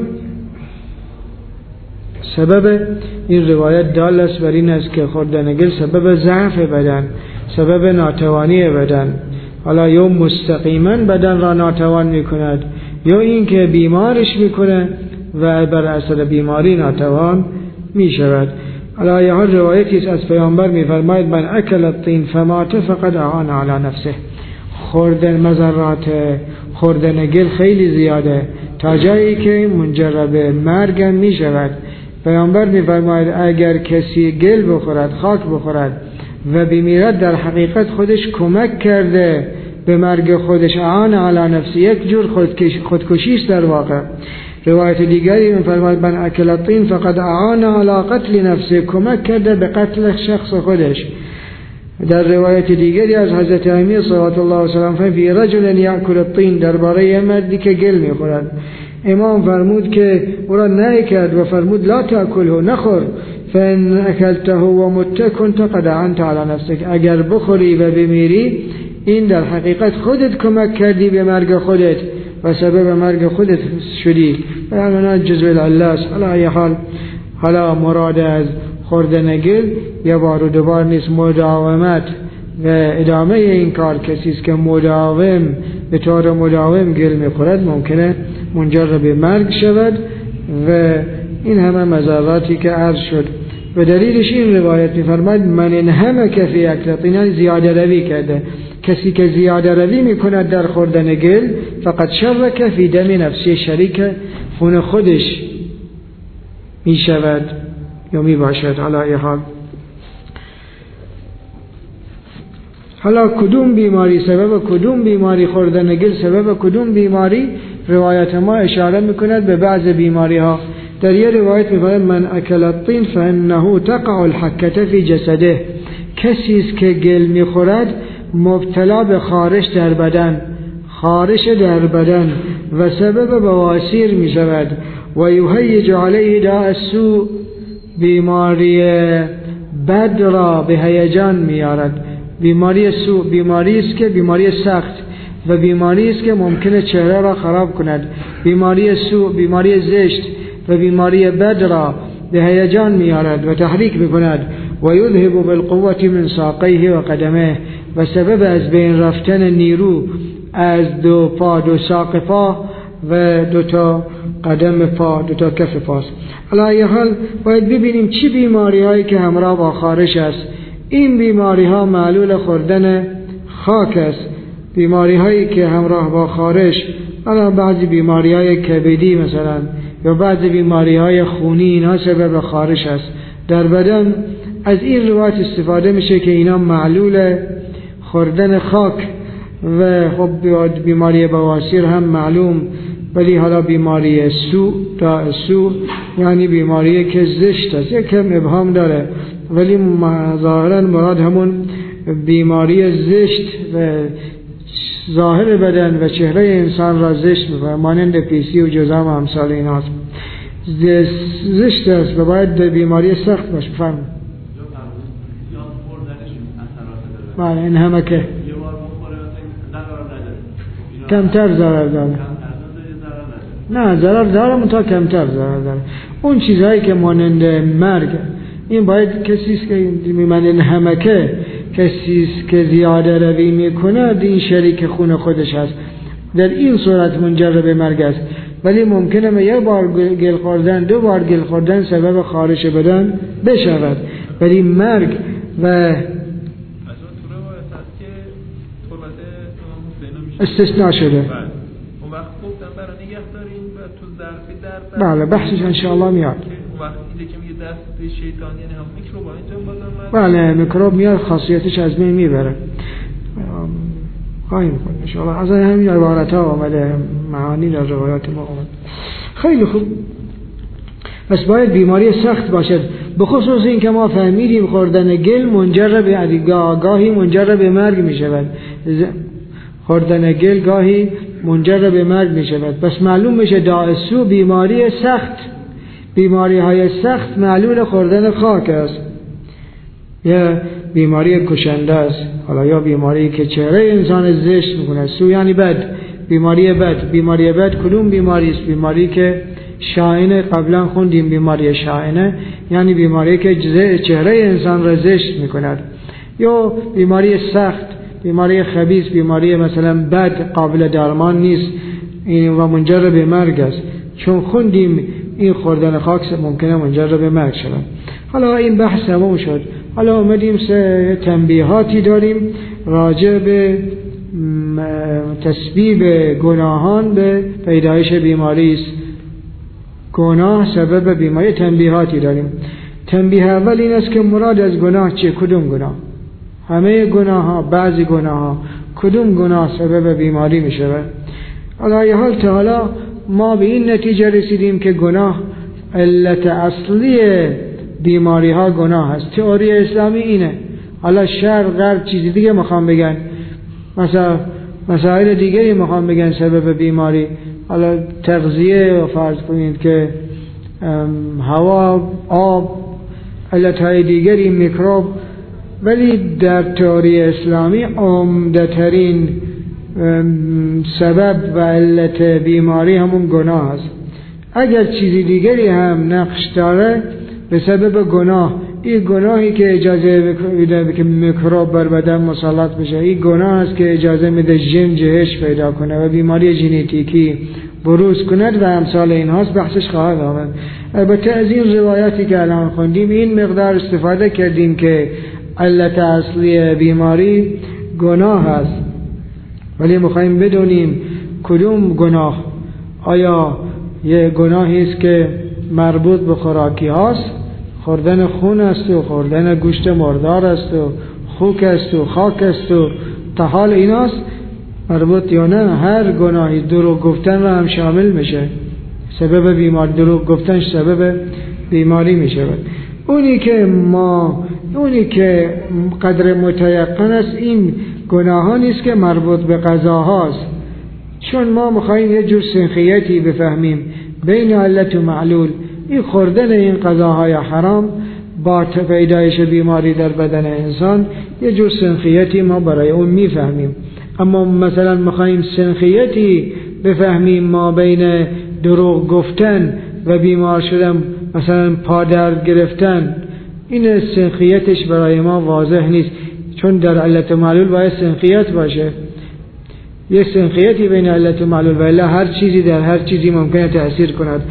سبب این روایت دال است بر این است که خوردن گل سبب ضعف بدن، سبب ناتوانی بدن، حالا یا مستقیما بدن را ناتوان میکند یا این که بیمارش میکنه و بر اثر بیماری ناتوان می شود. علی هر روایتی است از پیامبر می فرماید من اکل الطین فمات فقد اعان علی نفسه. خوردن مضرات خوردن گل خیلی زیاده تا جایی که منجر به مرگ می شود. پیامبر می فرماید اگر کسی گل بخورد، خاک بخورد و بمیرد، در حقیقت خودش کمک کرده به مرگ خودش، اعان علی نفسه، یک جور خودکشی است در واقع. روایت دیگری می فرماید من اکل الطین فقد اعان علی قتل نفسه، کمک کرده به قتل شخص خودش. در روایت دیگری از حضرت امیر صلوات الله و سلامه فی رجل یاکل الطین، درباره مردی که گل میخورد، امام فرمود که او را نهی کرد و فرمود لا تاکله، نخور، فان اکلته و مت کنت قد اعنت علی نفسک، اگر بخوری و بمیری این در حقیقت خودت کمک کردی به مرگ خودت و سبب مرگ خودت شدی. یعنی جزء العله است. علی حال حالا مراد از خوردن گل یه بار و دوبار نیست، مداومت و ادامه این کار. کسی است که مداوم به طور مداوم گل میخورد ممکنه منجر به مرگ شود و این همه مضراتی که عرض شد. و دلیلش این روایت میفرماید من انهمک فی اکل الطین، زیاده روی کرده. کسی که زیاده روی میکند در خوردن گل فقط شرک فی دم نفسی، شریک خون خودش میشود یا میباشد. علی حال حالا کدوم بیماری سبب کدوم بیماری خوردن گل سبب کدوم بیماری، روایت ما اشاره میکند به بعض بیماری ها. در یه روایت میفرماید من اکل الطین فانه تقع الحکه فی جسده، کسی است که گل میخورد مبتلا به خارش در بدن، خارش در بدن و سبب بواسیر میشود. و یهیج علیه داء السوء، بیماری بد را به هیجان میارد. بیماری سوء بیماری است که بیماری سخت و بیماری است که ممکنه چهره را خراب کند. بیماری سوء بیماری زشت و بیماری بد را به هیجان میارد و تحریک میکند. و یذهب بالقوة من ساقیه و قدمه، و سبب از بین رفتن نیرو از دو پا، دو ساق پا و دو تا قدم پا، دو تا کف پاست. علی حال باید ببینیم چی بیماری هایی که همراه با خارش است. این بیماری ها معلول خوردن خاک است. بیماری هایی که همراه با خارش، الان بعضی بیماری های کبدی مثلا یا بعضی بیماری های خونی، اینا سبب خارش است در بدن. از این روایت استفاده میشه که اینا معلول خوردن خاک. و خب بیماری بواسیر هم معلوم، ولی حالا بیماری سوء داء سوء یعنی بیماری که زشت است، یکم ابهام داره ولی ظاهرا مراد همون بیماری زشت و ظاهر بدن و چهره انسان را زشت می‌کنه، مانند پیسی و جذام و امثال ایناست. زشت است و باید بیماری سخت باشه. فهم بله این همه که کمتر ضرر داره. نه ضرر داره منتها کمتر ضرر داره. اون چیزهایی که مانند مرگ، این باید کسیست که میمانند همکه، کسیست که زیاده روی میکنه این شریک خون خودش هست، در این صورت منجر به مرگ است. ولی ممکنه یک بار گل خوردن، دو بار گل خوردن سبب خارش بدن بشود، ولی مرگ و استثناء شده. اون وقت گفتم برای نگه داریم و تو ظرفی در بله بحثش انشاءالله میاد. اون وقت اینجا که میگه دست شیطان یعنی هم میکروب اینجا بازم بله میکروب میاد خاصیتش از بین میبره. خواهیم کنیم انشاءالله. از همین عبارت ها آمده، معانی در روایات ما آمد. خیلی خوب. پس باید بیماری سخت باشد، به خصوص این که ما فهمیدیم خوردن گل منجر به گاهی منجر به مرگ میشود. خوردن گل گاهی منجر به مرگ می شود. پس معلوم میشه داء سوء بیماری سخت، بیماری های سخت معلول خوردن خاک است یا بیماری کشنده است. حالا یا بیماری که چهره انسان زشت میکنه. سوء یعنی بد، بیماری بد. بیماری بد کدوم بیماری است؟ بیماری که شائنه، قبلا خوندیم بیماری شائنه یعنی بیماری که چهره انسان را زشت میکند. یا بیماری سخت، بیماری خبیث، بیماری مثلا بد قابل درمان نیست این و منجر به مرگ است. چون خوندیم این خوردن خاک ممکنه منجر به مرگ شود. حالا این بحث تمام شد. حالا اومدیم تنبیهاتی داریم راجع به تسبیب گناهان به پیدایش بیماری است. گناه سبب بیماری. تنبیهاتی داریم. تنبیه اول این است که مراد از گناه چیه؟ کدوم گناه؟ همه گناه ها، بعضی گناه ها، کدوم گناه سبب بیماری می شود؟ حالا حال تا حالا ما به این نتیجه رسیدیم که گناه علت اصلی بیماری ها گناه هست. تئوری اسلامی اینه. حالا شرق غرب چیزی دیگه میخوام بگن، مثلا مسائل دیگه میخوام بگن سبب بیماری، حالا تغذیه و فرض کنید که هوا، آب، علتهای دیگری، میکروب. ولی در تئوری اسلامی عمده ترین سبب و علت بیماری همون گناه است. اگر چیزی دیگری هم نقش داره به سبب گناه، این گناهی که اجازه میده که میکروب بر بدن مسلط بشه، این گناه است که اجازه میده ژن جهش پیدا کنه و بیماری ژنتیکی بروز کند و امثال این هاست. بحثش خواهد آمد. البته از این روایاتی که الان خوندیم این مقدار استفاده کردیم که علت اصلی بیماری گناه است، ولی میخوایم بدونیم کدوم گناه. آیا یه گناهی است که مربوط به خوراکی هاست، خوردن خون است و خوردن گوشت مردار است و خوک است و خاک است و طحال ایناست مربوط، یا نه هر گناهی دروغ گفتن را هم شامل میشه، سبب بیماری، دروغ گفتن سبب بیماری میشه. اونی که قدر متیقن است این گناهانی است که مربوط به قضاهاست، چون ما میخوایم یه جور سنخیتی بفهمیم بین علت و معلول. این خوردن این غذاهای حرام با پیدایش بیماری در بدن انسان یه جور سنخیتی ما برای اون میفهمیم. اما مثلا میخوایم سنخیتی بفهمیم ما بین دروغ گفتن و بیمار شدن، مثلا پادرد گرفتن، این سنخیتش برای ما واضح نیست، چون در علت و معلول باید سنخیت باشه، یه سنخیتی بین علت و معلول، ولی هر چیزی در هر چیزی ممکنه تأثیر کند.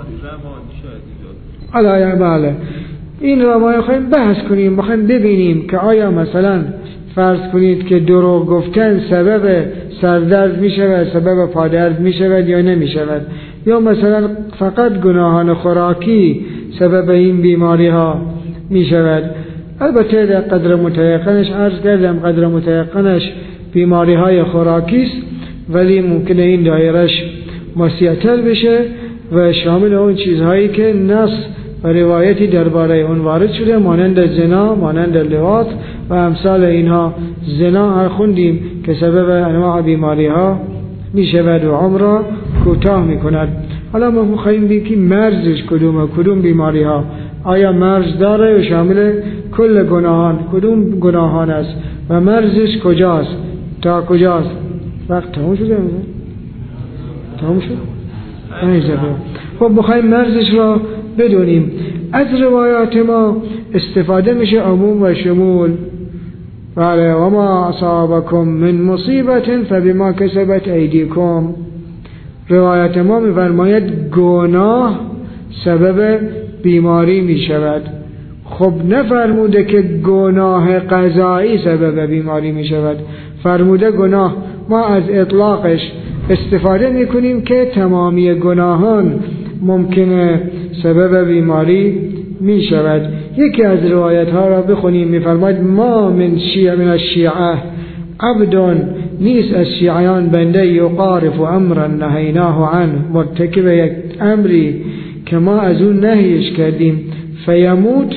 بله این را ما خواهیم بحث کنیم، میخوایم ببینیم که آیا مثلا فرض کنید که دروغ گفتن سبب سردرد می شود، سبب پادرد می شود یا نمی شود، یا مثلا فقط گناهان خوراکی سبب این بیماری ها می شود. البته در قدر متیقنش عرض کردم، قدر متیقنش بیماری های خوراکی است، ولی ممکنه این دایرش وسیع‌تر بشه و شامل اون چیزهایی که نص و روایتی درباره اون وارد شده، مانند زنا، مانند لواط و امثال اینها. زنا خوندیم که سبب انواع بیماری ها می شود و عمر را کوتاه می کند. حالا ما می‌خوایم بگیم مرزش کدوم بیماری ها، آیا مرز داره و شامل کل گناهان، کدوم گناهان است و مرزش کجاست تا کجاست. وقت تمام شده؟ تمام شد؟ خب می‌خوایم مرزش را بدونیم. از روایات ما استفاده میشه عموم و شمول. بله، و ما اصابکم من مصیبت فبما کسبت ایدیکم. روایات ما می‌فرماید گناه سبب بیماری میشود. خب نفرموده که گناه قضایی سبب بیماری میشود، فرموده گناه. ما از اطلاقش استفاده میکنیم که تمامی گناهان ممکنه سبب بیماری می شود. یکی از روایت ها را بخونیم. میفرماید ما من الشیعه عبد، نیست از شیعیان بنده یقارف امرا نهیناه عنه، مرتکب یک امری که ما از اون نهیش کردیم، فیموت،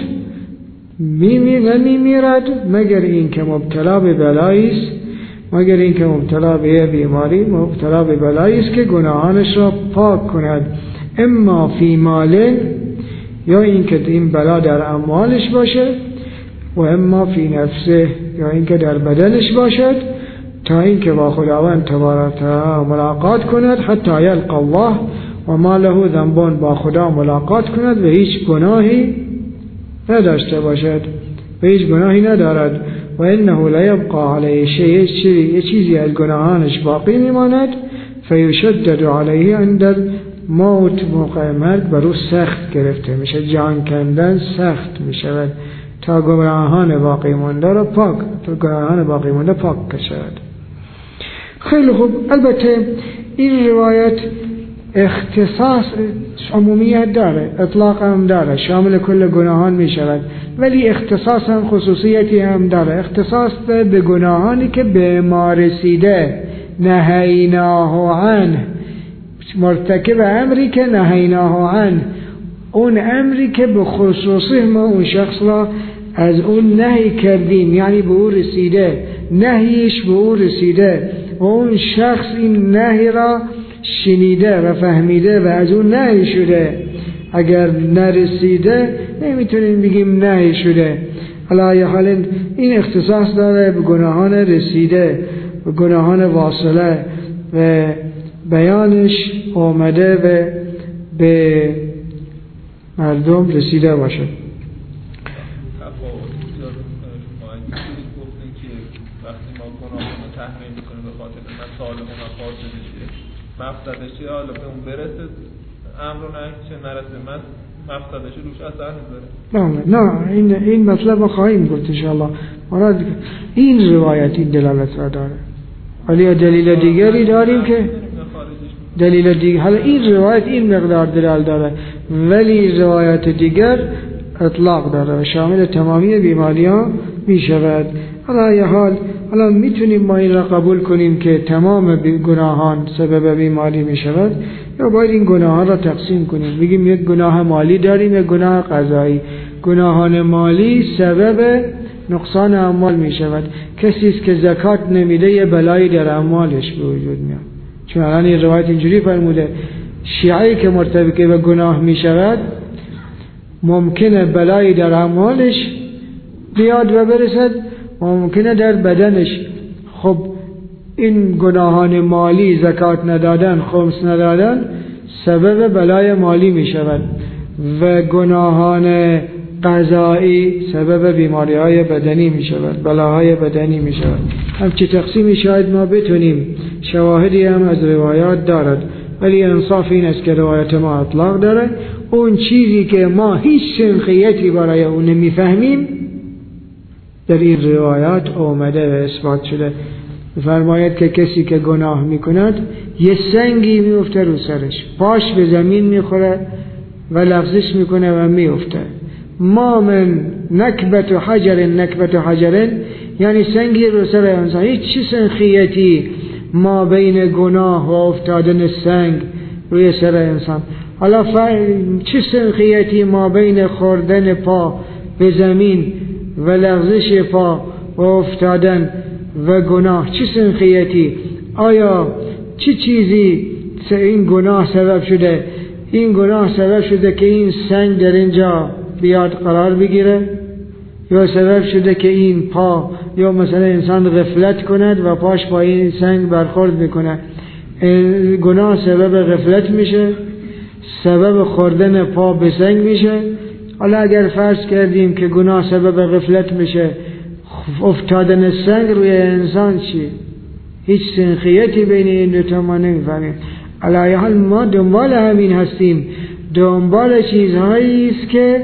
نمیمیرد مگر این که مبتلا به بلایی است، مگر این که مبتلا به بیماری، مبتلا به بلایی است که گناهانش را پاک کند، اما فی مال، یا این که این بلا در اموالش باشه، و اما فی نفسه، یا این که در بدنش باشد، تا این که با خداوند تبارک و تعالی ملاقات کند، حتی یلقى الله و ما له ذنبون، با خدا ملاقات کند و هیچ گناهی نداشته باشد و هیچ گناهی ندارد، و انه لا یبقى علیه شیء، چیزی از گناهانش باقی میماند، فیشدد علیه عند موت موقع مرگ بر او سخت گرفته میشه، جان کندن سخت میشود تا گناهان باقی مانده را پاک کشد. خیلی خوب. البته این روایت اختصاص عمومیت داره، اطلاق هم داره، شامل کل گناهان می شود، ولی اختصاص هم خصوصیتی هم داره. اختصاص به گناهانی که به ما رسیده، نهیناه عنه، مرتکب امری که نهیناه عنه، اون امری که به خصوصی ما اون شخص را از اون نهی کردیم، یعنی به او رسیده، نهیش به او رسیده و اون شخص این نهی را شنیده و فهمیده و از اون نهی شده. اگر نرسیده نمیتونیم بگیم نهی شده. علی حال این اختصاص داره به گناهان رسیده، به گناهان واصله و بیانش آمده و به مردم رسیده باشه. مقصدش چیه؟ حالا به اون برسه امر و نهی چه نرسه، من مقصدش روش اثر میذاره. نه این مطلب ما خواهیم گفت انشاءالله. مراد این روایت این دلالت را داره، ولی دلیل دیگری داریم که دلیل دیگر، حالا این روایت این مقدار دلالت داره ولی روایت دیگر اطلاق داره و شامل تمامی بیماری‌ها می شود. حالا میتونیم ما این را قبول کنیم که تمام گناهان سبب بیماری می شود، یا باید این گناهان را تقسیم کنیم، بگیم یک گناه مالی داریم، یک گناه قضایی. گناهان مالی سبب نقصان اموال می شود. کسی است که زکات نمیده یه بلایی در اموالش به وجود میاد، چون الان این روایت اینجوری فرموده شیعی که مرتکب به گناه می شود ممکنه بلایی در اموالش بیاد و برسد، ممکنه در بدنش. خب این گناهان مالی، زکات ندادن، خمس ندادن، سبب بلای مالی می شود و گناهان قضایی سبب بیماری های بدنی می شود، بلاهای بدنی می شود. همچه تقسیمی شاید ما بتونیم، شواهدی هم از روایات دارد، ولی انصاف این است که روایت ما اطلاق داره. اون چیزی که ما هیچ سنخیتی برای اون نمی فهمیم در این روایات آمده و اثبات شده. فرماید که کسی که گناه میکند یه سنگی میفته رو سرش، پاش به زمین میخوره و لغزش میکنه و میفته. ما من نکبت حجر، یعنی سنگی رو سر انسان. هیچ سنخیتی ما بین گناه و افتادن سنگ روی سر انسان. حالا چه سنخیتی ما بین خوردن پا به زمین و لغزش پا و افتادن و گناه، چه سنخیتی؟ آیا چه چیزی این گناه سبب شده؟ این گناه سبب شده که این سنگ در اینجا بیاد قرار بگیره، یا سبب شده که این پا، یا مثلا انسان غفلت کند و پاش با این سنگ برخورد میکنه، گناه سبب غفلت میشه، سبب خوردن پا به سنگ میشه. حالا اگر فرض کردیم که گناه سبب غفلت میشه، افتادن سنگ روی انسان چی؟ هیچ سنخیتی بین این دوتا ما نمیفهمیم. علی حال ما دنبال همین هستیم، دنبال چیزهایی است که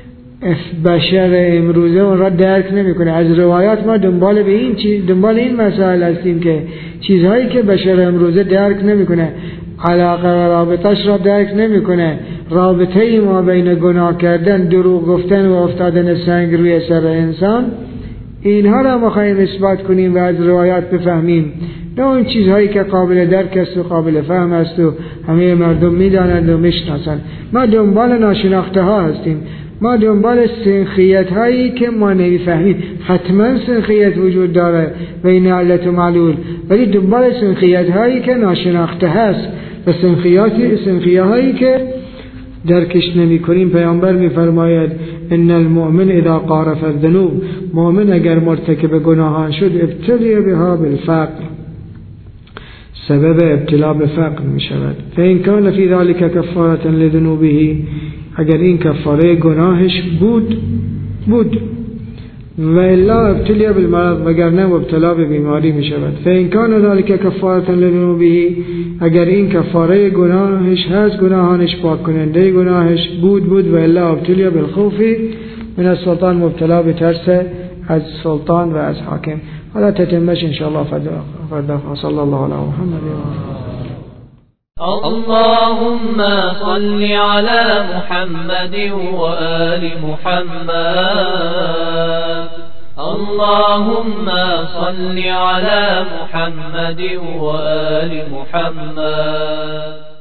بشر امروزه اون را درک نمیکنه. از روایات ما دنبال این مسائل هستیم که چیزهایی که بشر امروزه درک نمیکنه، علاقه و رابطش را درک نمیکنه، رابطه ما بین گناه کردن، دروغ گفتن و افتادن سنگ روی سر انسان، اینها را ما خواهیم اثبات کنیم و از روایات بفهمیم، نه اون چیزهایی که قابل درک است و قابل فهم است و همه مردم میدانند و میشناسند. ما دنبال ناشناخته ها هستیم، ما دنبال سنخیت هایی که ما نمیفهمیم. حتما سنخیت وجود داره بین علت و معلول، ولی دنبال سنخیت هایی که ناشناخته هست و سنخیه هایی که درکش نمی کنیم. پیامبر می فرماید ان المؤمن اذا قارف الذنوب، مؤمن اگر مرتکب گناهان شد ابتلی بها بالفقر، سبب ابتلا به فقر می شود. فإن كان في ذلك كفارة لذنوبه، اگر این کفاره گناهش بود و الا ابتلی بالمرض، وگرنه مبتلا به بیماری می شود. فإن کان ذلك کفارة لذنوبه، اگر این کفاره گناهش هست، گناهانش پاک کننده گناهش بود و الا ابتلی بالخوف من السلطان، مبتلا به ترس از سلطان و از حاکم. حالا تتمش ان شاء الله فردا. صلی الله علی محمد. اللهم صل على محمد وآل محمد. اللهم صل على محمد وآل محمد.